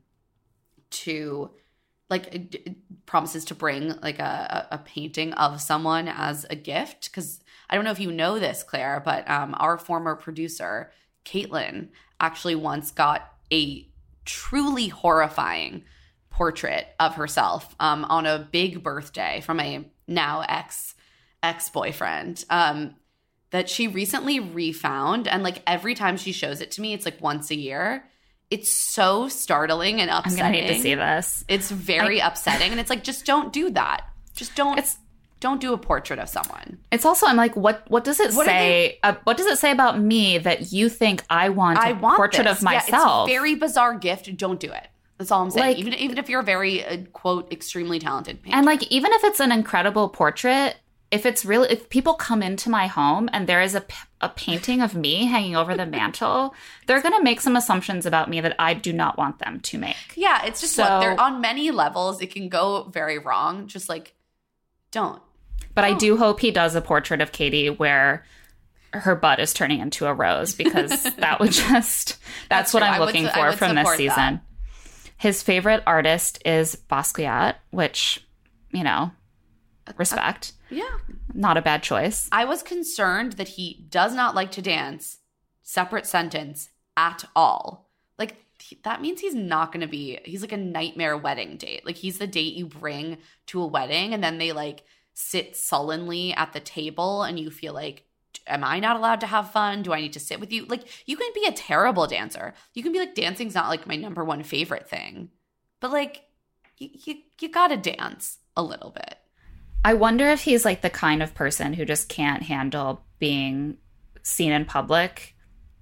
to like d- promises to bring like a, a a painting of someone as a gift, because I don't know if you know this, Claire, but um our former producer Caitlin actually once got a truly horrifying portrait of herself um on a big birthday from a now ex ex-boyfriend um that she recently refound, and like every time she shows it to me, it's like once a year. It's so startling and I'm upsetting. going to need to see this. It's very upsetting, and it's like, just don't do that. Just don't. It's- don't do a portrait of someone. It's also, I'm like, what What does it What are say? Uh, what does it say about me that you think I want a I want portrait this. of myself? Yeah, it's a very bizarre gift. Don't do it. That's all I'm saying. Like- even even if you're a very uh, quote extremely talented painter. And like, even if it's an incredible portrait, if it's really, if people come into my home and there is a, p- a painting of me hanging over the mantle, they're going to make some assumptions about me that I do not want them to make. yeah, it's just So- what they're on many levels. It can go very wrong. Just like, don't. But I Oh. do hope he does a portrait of Katie where her butt is turning into a rose, because that would just, that's, That's what true. I'm I would looking su- I for would from this support season. His favorite artist is Basquiat, which, you know, respect. Yeah. Not a bad choice. I was concerned that he does not like to dance, separate sentence, at all. Like, he- that means he's not going to be, he's like a nightmare wedding date. Like, he's the date you bring to a wedding, and then they like sit sullenly at the table, and you feel like, am I not allowed to have fun? Do I need to sit with you? Like, you can be a terrible dancer. You can be like, dancing's not like my number one favorite thing. But like, you, you, you gotta dance a little bit. I wonder if he's like the kind of person who just can't handle being seen in public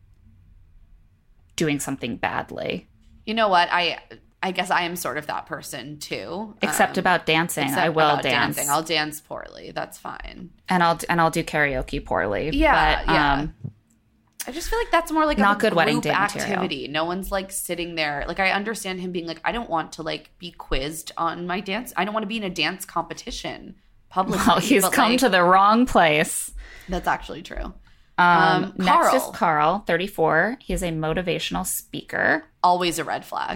doing something badly. You know what? I I guess I am sort of that person too. Except um, about dancing. Except I will about dance. Dancing. I'll dance poorly. That's fine. And I'll and I'll do karaoke poorly. Yeah, but, yeah. Um, I just feel like that's more like not a good wedding group day activity. material. No one's like sitting there. Like, I understand him being like, I don't want to like be quizzed on my dance. I don't want to be in a dance competition publicly. Well, he's but, come like, to the wrong place. That's actually true. Um, Um, next Carl. is Carl, thirty-four. He's a motivational speaker. Always a red flag.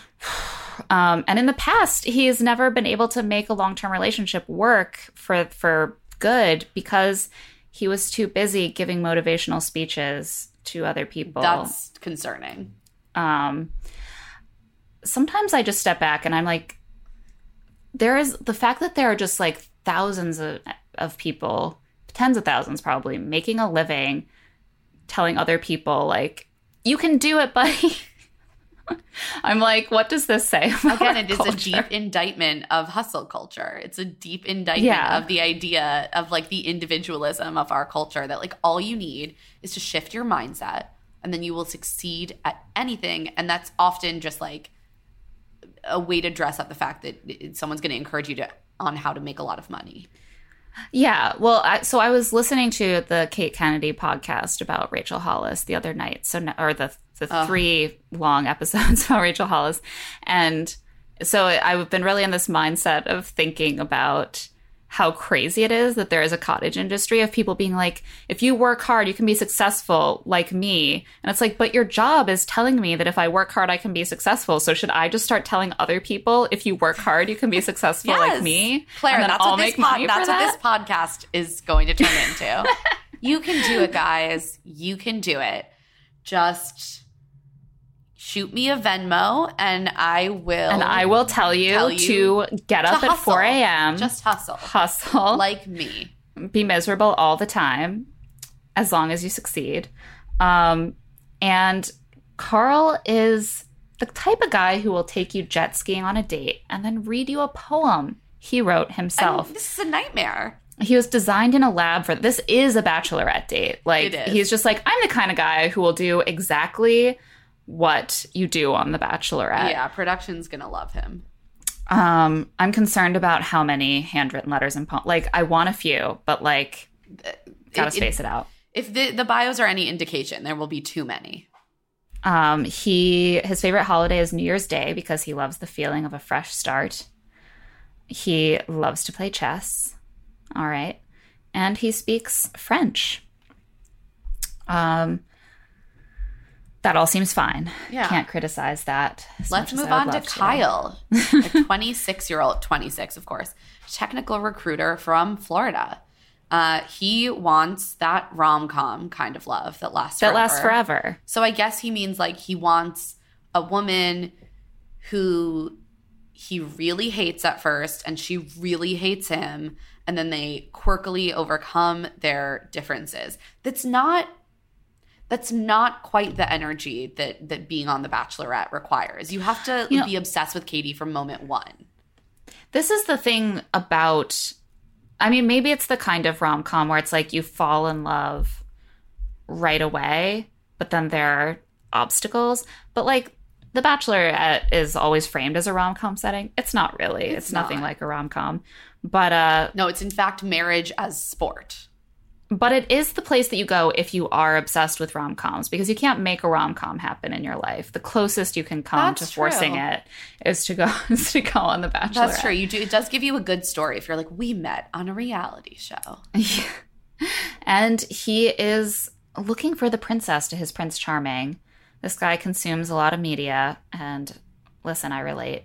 Um, and in the past, he's never been able to make a long-term relationship work for for good because he was too busy giving motivational speeches to other people. That's concerning. Um, sometimes I just step back and I'm like, there is the fact that there are just like thousands of, of people, tens of thousands probably, making a living telling other people like, you can do it, buddy. I'm like, what does this say about Again, it is culture? a deep indictment of hustle culture. It's a deep indictment Yeah. of the idea of like the individualism of our culture, that like all you need is to shift your mindset and then you will succeed at anything. And that's often just like a way to dress up the fact that it- someone's going to encourage you to on how to make a lot of money. Yeah. Well, I, so I was listening to the Kate Kennedy podcast about Rachel Hollis the other night. So, or the the Ugh. three long episodes about Rachel Hollis. And so I've been really in this mindset of thinking about how crazy it is that there is a cottage industry of people being like, if you work hard, you can be successful like me. And it's like, but your job is telling me that if I work hard, I can be successful. So should I just start telling other people, if you work hard, you can be successful Yes. like me? Claire, and then that's, I'll what this, make pod- money that's for what that? this podcast is going to turn into. You can do it, guys. You can do it. Just shoot me a Venmo and I will. And I will tell you, tell you to get to up at hustle. four a.m. Just hustle. hustle, Like me. be miserable all the time, as long as you succeed. Um, and Carl is the type of guy who will take you jet skiing on a date and then read you a poem he wrote I himself. mean, this is a nightmare. He was designed in a lab for this. Is a bachelorette date. Like, It is. he's just like, I'm the kind of guy who will do exactly what you do on The Bachelorette. Yeah, production's going to love him. Um, I'm concerned about how many handwritten letters and po- like I want a few, but like gotta It- space it- it out. If the, the bios are any indication, there will be too many. Um, he his favorite holiday is New Year's Day because he loves the feeling of a fresh start. He loves to play chess. All right, and he speaks French. Um, that all seems fine. Yeah. Can't criticize that. as Let's much as move I on would to love Kyle, a twenty-six-year-old, twenty-six, of course, technical recruiter from Florida. Uh, he wants that rom-com kind of love that lasts That forever. lasts forever. So I guess he means like he wants a woman who he really hates at first and she really hates him, and then they quirkily overcome their differences. That's not that's not quite the energy that that being on The Bachelorette requires. You have to You know- be obsessed with Katie from moment one. This is the thing about, I mean, maybe it's the kind of rom-com where it's like you fall in love right away, but then there are obstacles. But like The Bachelorette is always framed as a rom-com setting. It's not really. It's, It's nothing not. like a rom-com. But uh, No, it's in fact marriage as sport. but it is the place that you go if you are obsessed with rom-coms, because you can't make a rom-com happen in your life. The closest you can come That's to forcing true. it is to go is to go on The Bachelorette. That's true. You do. It does give you a good story if you're like, we met on a reality show. And he is looking for the princess to his Prince Charming. This guy consumes a lot of media, and listen, I relate.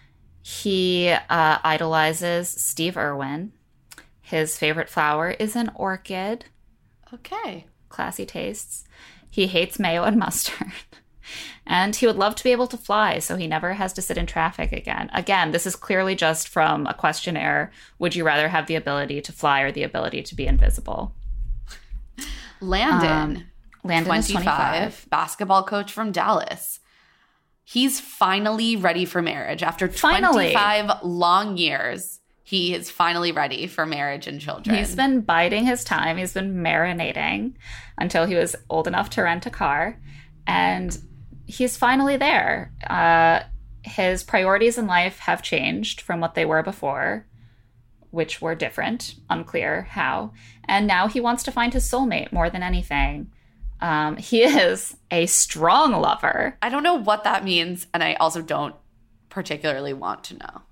He uh, idolizes Steve Irwin. His favorite flower is an orchid. Okay. Classy tastes. He hates mayo and mustard. And he would love to be able to fly, so he never has to sit in traffic again. Again, this is clearly just from a questionnaire. Would you rather have the ability to fly or the ability to be invisible? Landon, Um, Landon is twenty-five. basketball coach from Dallas. He's finally ready for marriage. After Finally. twenty-five long years, he is finally ready for marriage and children. He's been biding his time. He's been marinating until he was old enough to rent a car. And he's finally there. Uh, his priorities in life have changed from what they were before, which were different, unclear how. And now he wants to find his soulmate more than anything. Um, he is a strong lover. I don't know what that means, and I also don't particularly want to know.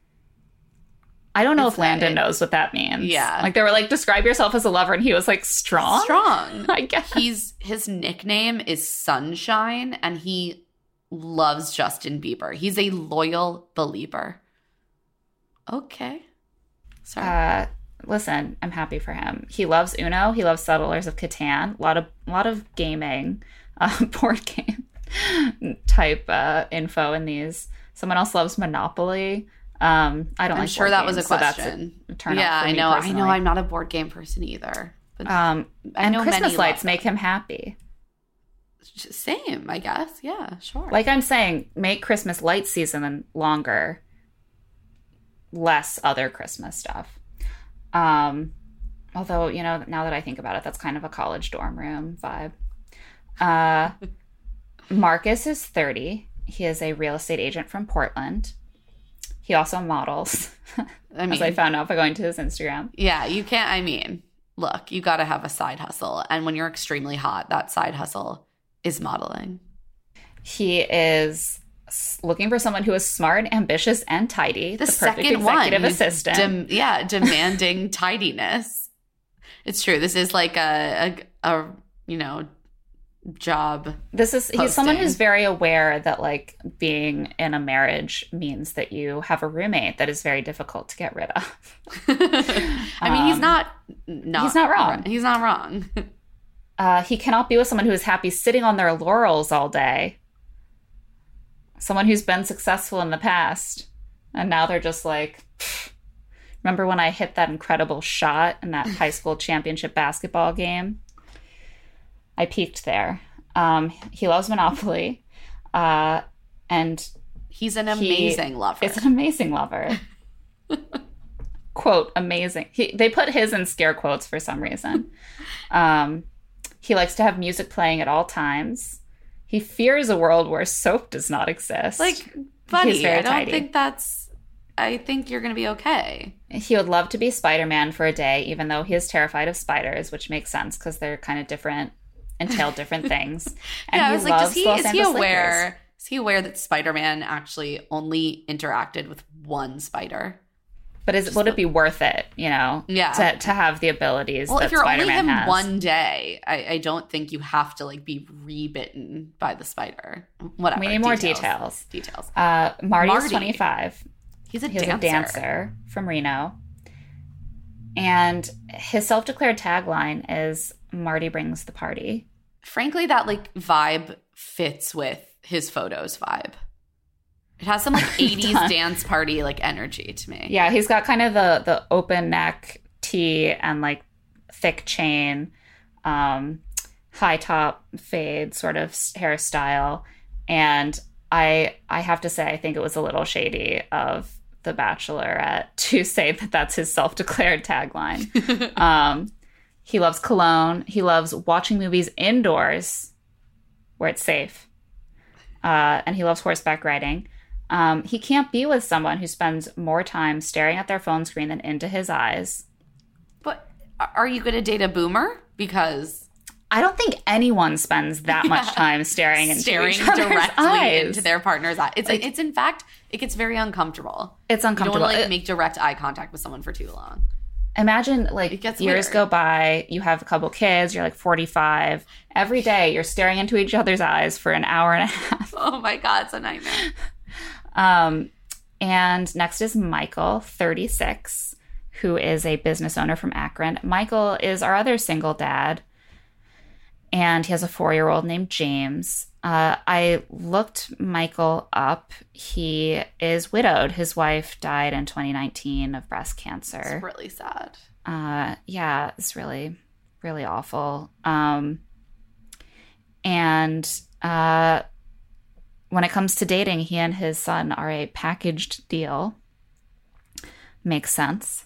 I don't know It's if Landon not- knows what that means. Yeah. Like, they were like, describe yourself as a lover, and he was like, strong? Strong. I guess. He's his nickname is Sunshine, and he loves Justin Bieber. He's a loyal believer. Okay. Sorry. Uh, listen, I'm happy for him. He loves Uno. He loves Settlers of Catan. A lot of, a lot of gaming, uh, board game type uh, info in these. Someone else loves Monopoly. Um, I don't I'm like sure board that was a games, so that's question. a turn off yeah, for I me know. I personally. know. I'm not a board game person either. But Um, I and know Christmas many lights love make him happy. same, I guess. Yeah, sure. Like I'm saying, make Christmas light season longer, less other Christmas stuff. Um, although, you know, now that I think about it, that's kind of a college dorm room vibe. Uh, Marcus is thirty. He is a real estate agent from Portland. He also models, I mean, as I found out by going to his Instagram. yeah, you can't. I mean, look, you got to have a side hustle, and when you're extremely hot, that side hustle is modeling. He is s- looking for someone who is smart, ambitious, and tidy. The, The, perfect second one, executive who's assistant. dem- yeah, demanding tidiness. It's true. This is like a, a, a you know, job. This is he's someone posting. who's very aware that like being in a marriage means that you have a roommate that is very difficult to get rid of. I mean, he's Um, not, not. he's not wrong. He's not wrong. Uh, he cannot be with someone who is happy sitting on their laurels all day. Someone who's been successful in the past, and now they're just like, pfft. Remember when I hit that incredible shot in that high school championship basketball game? I peaked there. Um, he loves Monopoly, uh, and He's an He amazing lover. is an amazing lover. Quote, amazing. He, they put his in scare quotes for some reason. Um, he likes to have music playing at all times. He fears a world where soap does not exist. Like, buddy, very I don't tidy. think that's. I think you're going to be okay. He would love to be Spider-Man for a day, even though he is terrified of spiders, which makes sense because they're kind of different, entail different things. And yeah, I he was like, does loves he, Los is he Angeles Lakers. aware? Is he aware that Spider-Man actually only interacted with one spider? But is would it be worth it, you know, Yeah. to, to have the abilities Well, that if you're only Spider-Man him has? one day, I, I don't think you have to like be rebitten by the spider. Whatever. We need more details. details. Details. Uh, Marty, Marty. is twenty-five. He's a He's dancer. a dancer from Reno. And his self-declared tagline is Marty brings the party. Frankly, that like vibe fits with his photos vibe. It has some like eighties Done. dance party like energy to me. Yeah, he's got kind of the the open neck tee and like thick chain, um, high top fade sort of s- hairstyle. And I I have to say, I think it was a little shady of The Bachelorette to say that that's his self-declared tagline. um, he loves cologne. He loves watching movies indoors where it's safe. Uh, and he loves horseback riding. Um, he can't be with someone who spends more time staring at their phone screen than into his eyes. But are you going to date a boomer? Because I don't think anyone spends that much time staring into staring each other's directly eyes. into their partner's eye. It's Like- it's in fact it gets very uncomfortable. It's You uncomfortable. don't want to like It- make direct eye contact with someone for too long. Imagine like It gets years weird. go by, you have a couple kids, you're like forty-five. Every day you're staring into each other's eyes for an hour and a half. Oh my god, it's a nightmare. Um, and next is Michael, thirty-six, who is a business owner from Akron. Michael is our other single dad, and he has a four-year-old named James. Uh, I looked Michael up. He is widowed. His wife died in twenty nineteen of breast cancer. It's really sad. Uh, yeah, it's really, really awful. Um, and uh, when it comes to dating, he and his son are a packaged deal. Makes sense.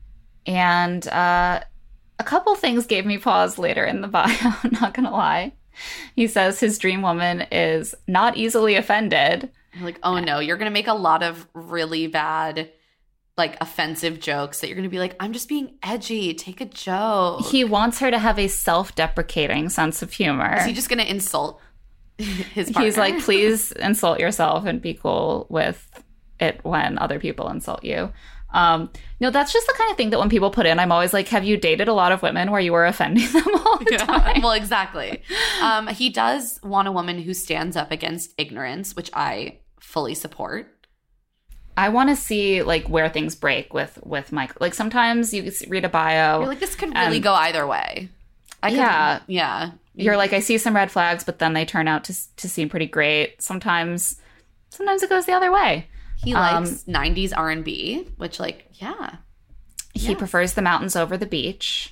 And uh, a couple things gave me pause later in the bio, I'm not going to lie. He says his dream woman is not easily offended. I'm like, oh no, you're going to make a lot of really bad, like offensive jokes that you're going to be like, I'm just being edgy. Take a joke. He wants her to have a self-deprecating sense of humor. Is he just going to insult his partner? He's like, please insult yourself and be cool with it when other people insult you. Um, no, that's just the kind of thing that when people put in, I'm always like, have you dated a lot of women where you were offending them all the yeah, time? Well, exactly. Um, he does want a woman who stands up against ignorance, which I fully support. I want to see like where things break with with Mike. Like sometimes you read a bio. You're like, this could really go either way. I could, yeah. Yeah. You're like, I see some red flags, but then they turn out to to seem pretty great. Sometimes, sometimes it goes the other way. He likes um, nineties R and B, which like, yeah. He yeah. prefers the mountains over the beach.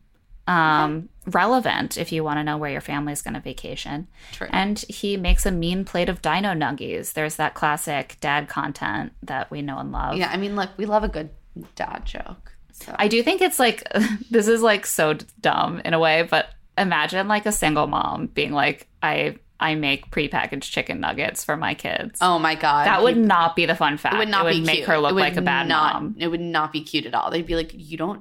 Um, okay. Relevant if you want to know where your family's going to vacation. True. And he makes a mean plate of dino nuggies. There's that classic dad content that we know and love. Yeah, I mean, look, we love a good dad joke. So. I do think it's like, this is like so dumb in a way, but imagine like a single mom being like, I... I make prepackaged chicken nuggets for my kids. Oh my God. That would not be the fun fact. It would not it would be make cute. her look like a bad not, mom. It would not be cute at all. They'd be like, you don't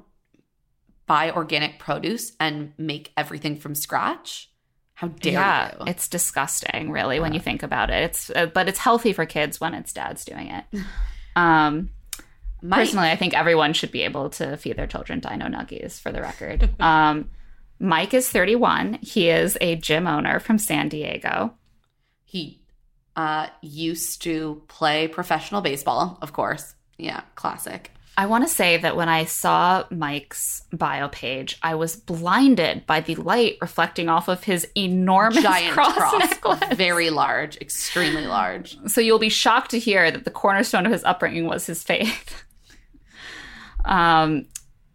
buy organic produce and make everything from scratch? How dare yeah, you? It's disgusting, really, when you think about it. It's uh, But it's healthy for kids when it's dads doing it. Um, personally, I think everyone should be able to feed their children dino nuggies, for the record. um Mike is thirty-one. He is a gym owner from San Diego. He uh, used to play professional baseball, of course. Yeah, classic. I want to say that when I saw Mike's bio page, I was blinded by the light reflecting off of his enormous giant cross, cross necklace. Very large, extremely large. So you'll be shocked to hear that the cornerstone of his upbringing was his faith. um.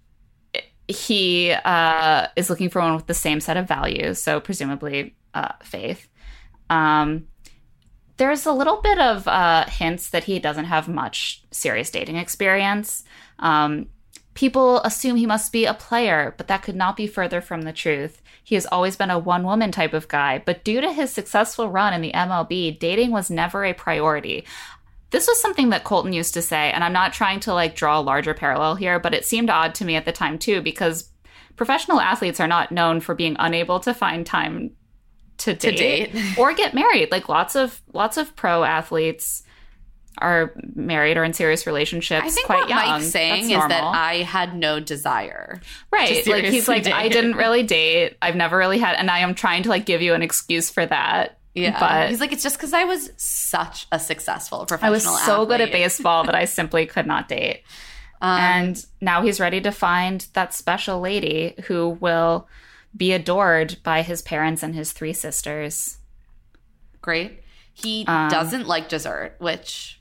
He uh, is looking for one with the same set of values, so presumably uh, faith. Um, there's a little bit of uh, hints that he doesn't have much serious dating experience. Um, people assume he must be a player, but that could not be further from the truth. He has always been a one-woman type of guy, but due to his successful run in the M L B, dating was never a priority. This was something that Colton used to say, and I'm not trying to like draw a larger parallel here, but it seemed odd to me at the time too, because professional athletes are not known for being unable to find time to date, to date. or get married. Like lots of lots of pro athletes are married or in serious relationships I think quite what young. Mike's saying That's is that normal. I had no desire. Right. Like he's like, date. I didn't really date. I've never really had, and I am trying to like give you an excuse for that. Yeah, but he's like, it's just because I was such a successful professional I was so athlete. good at baseball that I simply could not date. Um, and now he's ready to find that special lady who will be adored by his parents and his three sisters. Great. He um, doesn't like dessert, which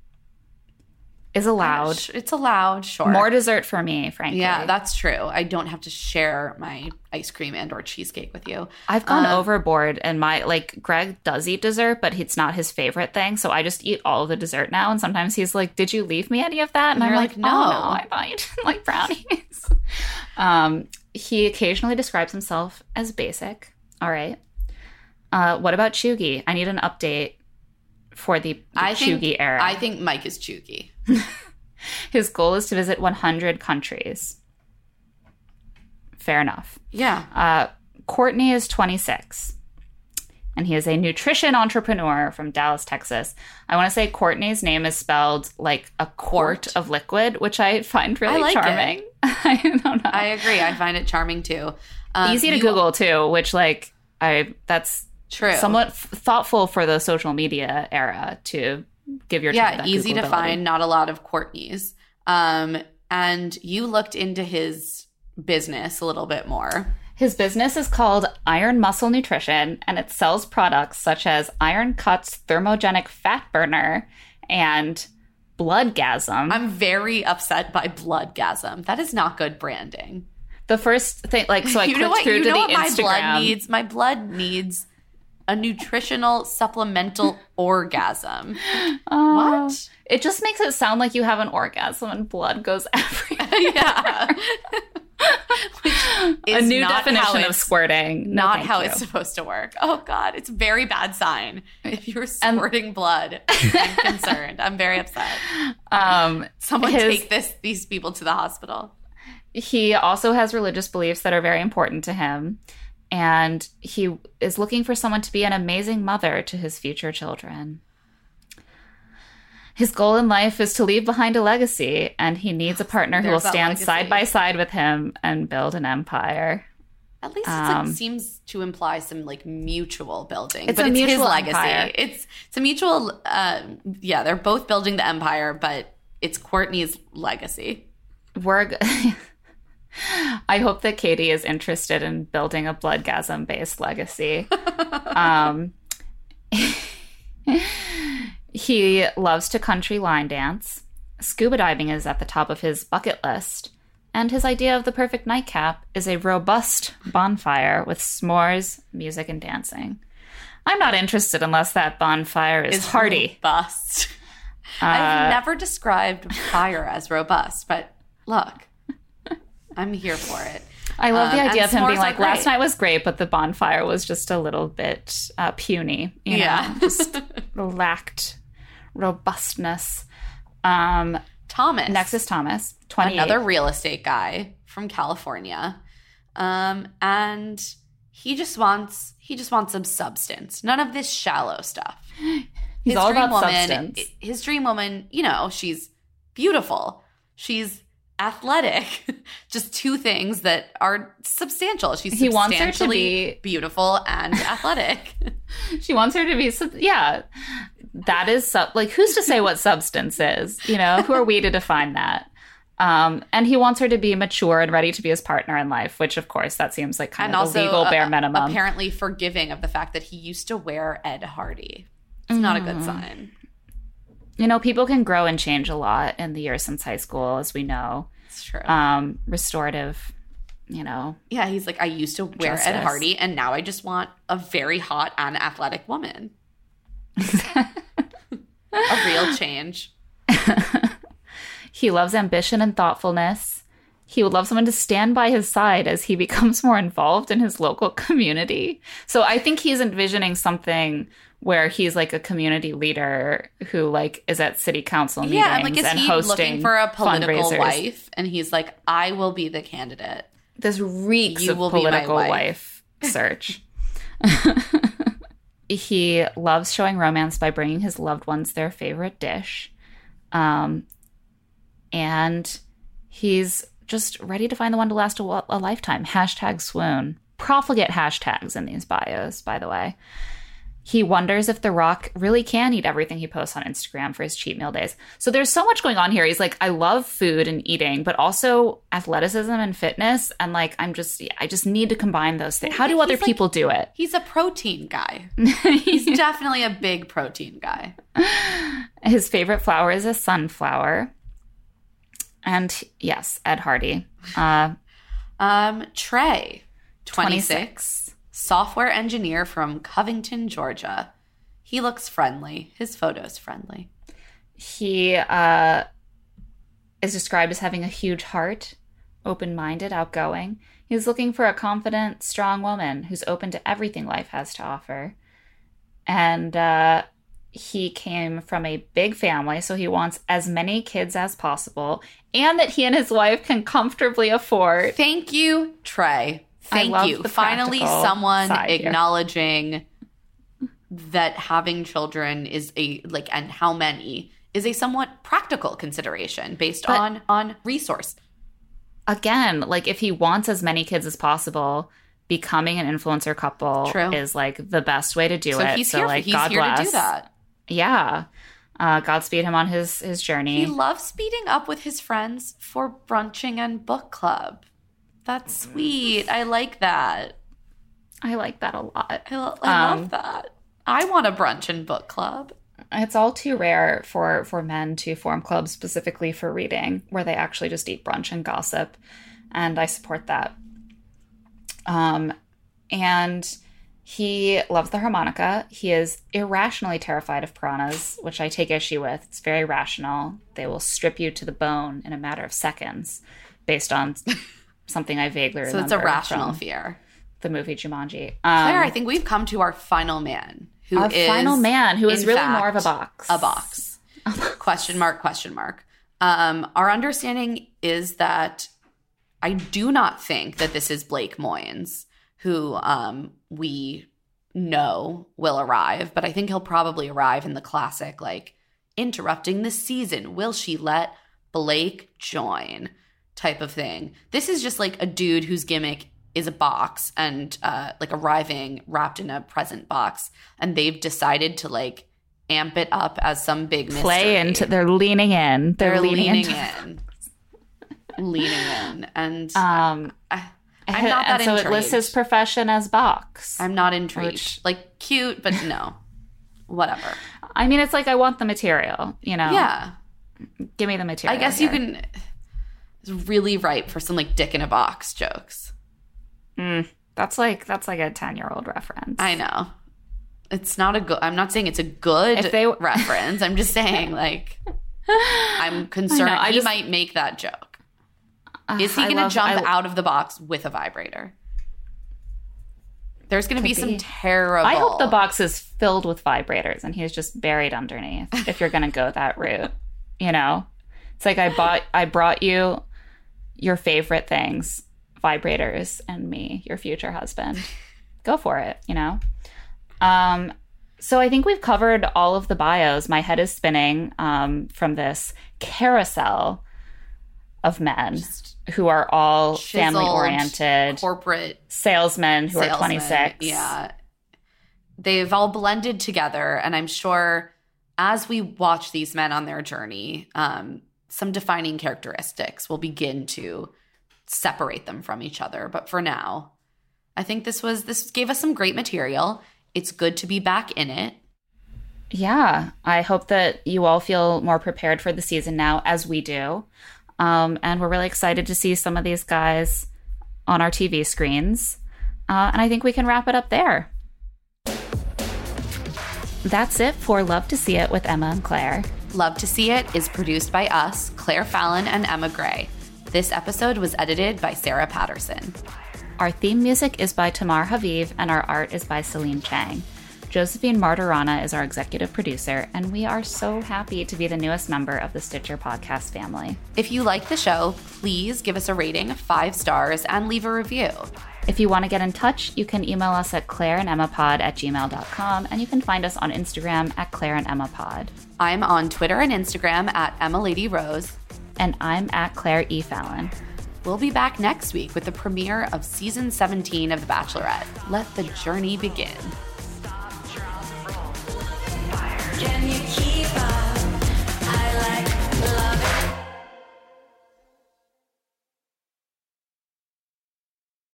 is allowed. It's allowed, sure. More dessert for me, frankly. Yeah, that's true. I don't have to share my ice cream and or cheesecake with you. I've gone um, overboard, and my like Greg does eat dessert, but it's not his favorite thing. So I just eat all of the dessert now. And sometimes he's like, "Did you leave me any of that?" And, and I'm like, like, "No, oh, no, I thought you didn't like brownies." um, he occasionally describes himself as basic. All right. Uh, what about Cheugy? I need an update for the, the I Cheugy think, era. I think Mike is Cheugy. His goal is to visit one hundred countries. Fair enough. Yeah. Uh, Courtney is twenty-six, and he is a nutrition entrepreneur from Dallas, Texas. I want to say Courtney's name is spelled like a quart, quart. of liquid, which I find really I like charming. I don't know. I agree. I find it charming too. Um, Easy to you, Google too, which like I that's true. Somewhat f- thoughtful for the social media era to give your yeah easy to find. Not a lot of Courtneys. Um, and you looked into his business a little bit more. His business is called Iron Muscle Nutrition, and it sells products such as Iron Cuts Thermogenic Fat Burner and Bloodgasm. I'm very upset by Bloodgasm. That is not good branding. The first thing, like, so I you know clicked what? through You to know the what my Instagram. blood needs? My blood needs a nutritional supplemental orgasm. Oh, What? It just makes it sound like you have an orgasm and blood goes everywhere. Yeah. Which A is new not how definition of it's- squirting. No, Not thank how you. it's supposed to work. Oh God, it's a very bad sign. If you're squirting blood, I'm concerned. I'm very upset. Um, Someone his- take this these people to the hospital. He also has religious beliefs that are very important to him. And he is looking for someone to be an amazing mother to his future children. His goal in life is to leave behind a legacy, and he needs a partner who will There's that stand legacy. side by side with him and build an empire. At least it Um, like, seems to imply some like mutual building. It's but a it's his mutual legacy. empire. It's it's a mutual. Uh, yeah, they're both building the empire, but it's Courtney's legacy. We're. G- I hope that Katie is interested in building a bloodgasm-based legacy. um, he loves to country line dance. Scuba diving is at the top of his bucket list. And his idea of the perfect nightcap is a robust bonfire with s'mores, music, and dancing. I'm not interested unless that bonfire is, Is hearty. robust. Uh, I've never described fire as robust, but look, I'm here for it. I love the Um, idea and of him being s'mores are like, last great. night was great, but the bonfire was just a little bit uh, puny. You know? Yeah. Just lacked robustness. Um, Thomas. next is Thomas, twenty-eight. Another real estate guy from California. Um, and he just wants he just wants some substance. None of this shallow stuff. He's all about woman, substance. His dream woman, you know, she's beautiful. She's athletic. Just two things that are substantial. She's He wants her to substantially be- beautiful and athletic. She wants her to be, sub- yeah, that is, sub- like, who's to say what substance is? You know, who are we to define that? Um, and he wants her to be mature and ready to be his partner in life, which, of course, that seems like kind And of also the legal uh, bare minimum. apparently forgiving of the fact that he used to wear Ed Hardy. It's not a Mm. good sign. You know, people can grow and change a lot in the years since high school, as we know. It's true. Um, restorative, you know. Yeah, he's like, I used to wear Justice. Ed Hardy, and now I just want a very hot and athletic woman. A real change. He loves ambition and thoughtfulness. He would love someone to stand by his side as he becomes more involved in his local community. So I think he's envisioning something where he's like a community leader who like is at city council meetings Yeah, and like, is and he hosting looking for a political fundraisers. wife? And he's like, I will be the candidate. This reeks You of will be my political wife. wife search. He loves showing romance by bringing his loved ones their favorite dish. Um, and he's just ready to find the one to last a, a lifetime. Hashtag swoon. Profligate hashtags in these bios, by the way. He wonders if The Rock really can eat everything he posts on Instagram for his cheat meal days. So there's so much going on here. He's like, I love food and eating, but also athleticism and fitness. And like, I'm just, I just need to combine those things. How do He's other like- people do it? He's a protein guy. He's definitely a big protein guy. His favorite flower is a sunflower. And yes, Ed Hardy. Uh, Um, Trey, twenty-six, twenty-six. software engineer from Covington, Georgia. He looks friendly. His photo's friendly. He uh, is described as having a huge heart, open-minded, outgoing. He's looking for a confident, strong woman who's open to everything life has to offer. And uh, he came from a big family, so he wants as many kids as possible, and that he and his wife can comfortably afford. Thank you, Trey. I Thank love you. the Finally, practical someone side here. acknowledging that having children is a like and how many is a somewhat practical consideration based But- on on resource. Again, like if he wants as many kids as possible, becoming an influencer couple True. is like the best way to do So it. he's so here. like he's God here bless. to do that. Yeah. Uh, Godspeed him on his his journey. He loves speeding up with his friends for brunching and book club. That's sweet. I like that. I like that a lot. I, lo- I Um, love that. I want a brunch and book club. It's all too rare for for men to form clubs specifically for reading, where they actually just eat brunch and gossip. and I support that. Um, and he loves the harmonica. He is irrationally terrified of piranhas, which I take issue with. It's very rational. They will strip you to the bone in a matter of seconds, based on something I vaguely remember. So it's a rational fear. The movie Jumanji. Um, Claire, I think we've come to our final man, who our is final man, who is really fact, more of a box. A box. Question mark, question mark. Um, our understanding is that I do not think that this is Blake Moynes, who um, we know will arrive, but I think he'll probably arrive in the classic, like, interrupting the season. Will she let Blake join type of thing? This is just like a dude whose gimmick is a box and uh, like arriving wrapped in a present box, and they've decided to like amp it up as some big mystery. Play into, they're leaning in. They're, They're leaning, leaning into- in. leaning in. And Um, I, I'm not and that so intrigued. it lists his profession as box. I'm not intrigued. Which- Like, cute, but no. Whatever. I mean, it's like, I want the material, you know? Yeah. Give me the material. I guess here. you can... It's really ripe for some, like, dick in a box jokes. Mm, that's like that's like a ten-year-old reference. I know. It's not a good... I'm not saying it's a good If they- reference. I'm just saying, like... I'm concerned I know, I he just- might make that joke. Uh, Is he I going to love- jump I- out of the box with a vibrator? There's going to be Could some be. terrible... I hope the box is filled with vibrators and he's just buried underneath. If you're going to go that route, you know, it's like I bought, I brought you your favorite things, vibrators, and me, your future husband. Go for it, you know. Um, so I think we've covered all of the bios. My head is spinning um, from this carousel of men Just who are all chiseled, family-oriented corporate salesmen who salesmen. are twenty-six. Yeah. They've all blended together, and I'm sure as we watch these men on their journey, um, some defining characteristics will begin to separate them from each other. But for now, I think this was this gave us some great material. It's good to be back in it. Yeah, I hope that you all feel more prepared for the season now, as we do. Um, and we're really excited to see some of these guys on our T V screens. Uh, and I think we can wrap it up there. That's it for Love to See It with Emma and Claire. Love to See It is produced by us, Claire Fallon and Emma Gray. This episode was edited by Sarah Patterson. Our theme music is by Tamar Haviv, and our art is by Celine Chang. Josephine Martirana is our executive producer, and we are so happy to be the newest member of the Stitcher podcast family. If you like the show, please give us a rating of five stars and leave a review. If you want to get in touch, you can email us at claireandemmapod at gmail dot com, and you can find us on Instagram at claireandemmapod. I'm on Twitter and Instagram at EmmaLadyRose. And I'm at Claire E. Fallon. We'll be back next week with the premiere of season seventeen of The Bachelorette. Let the journey begin.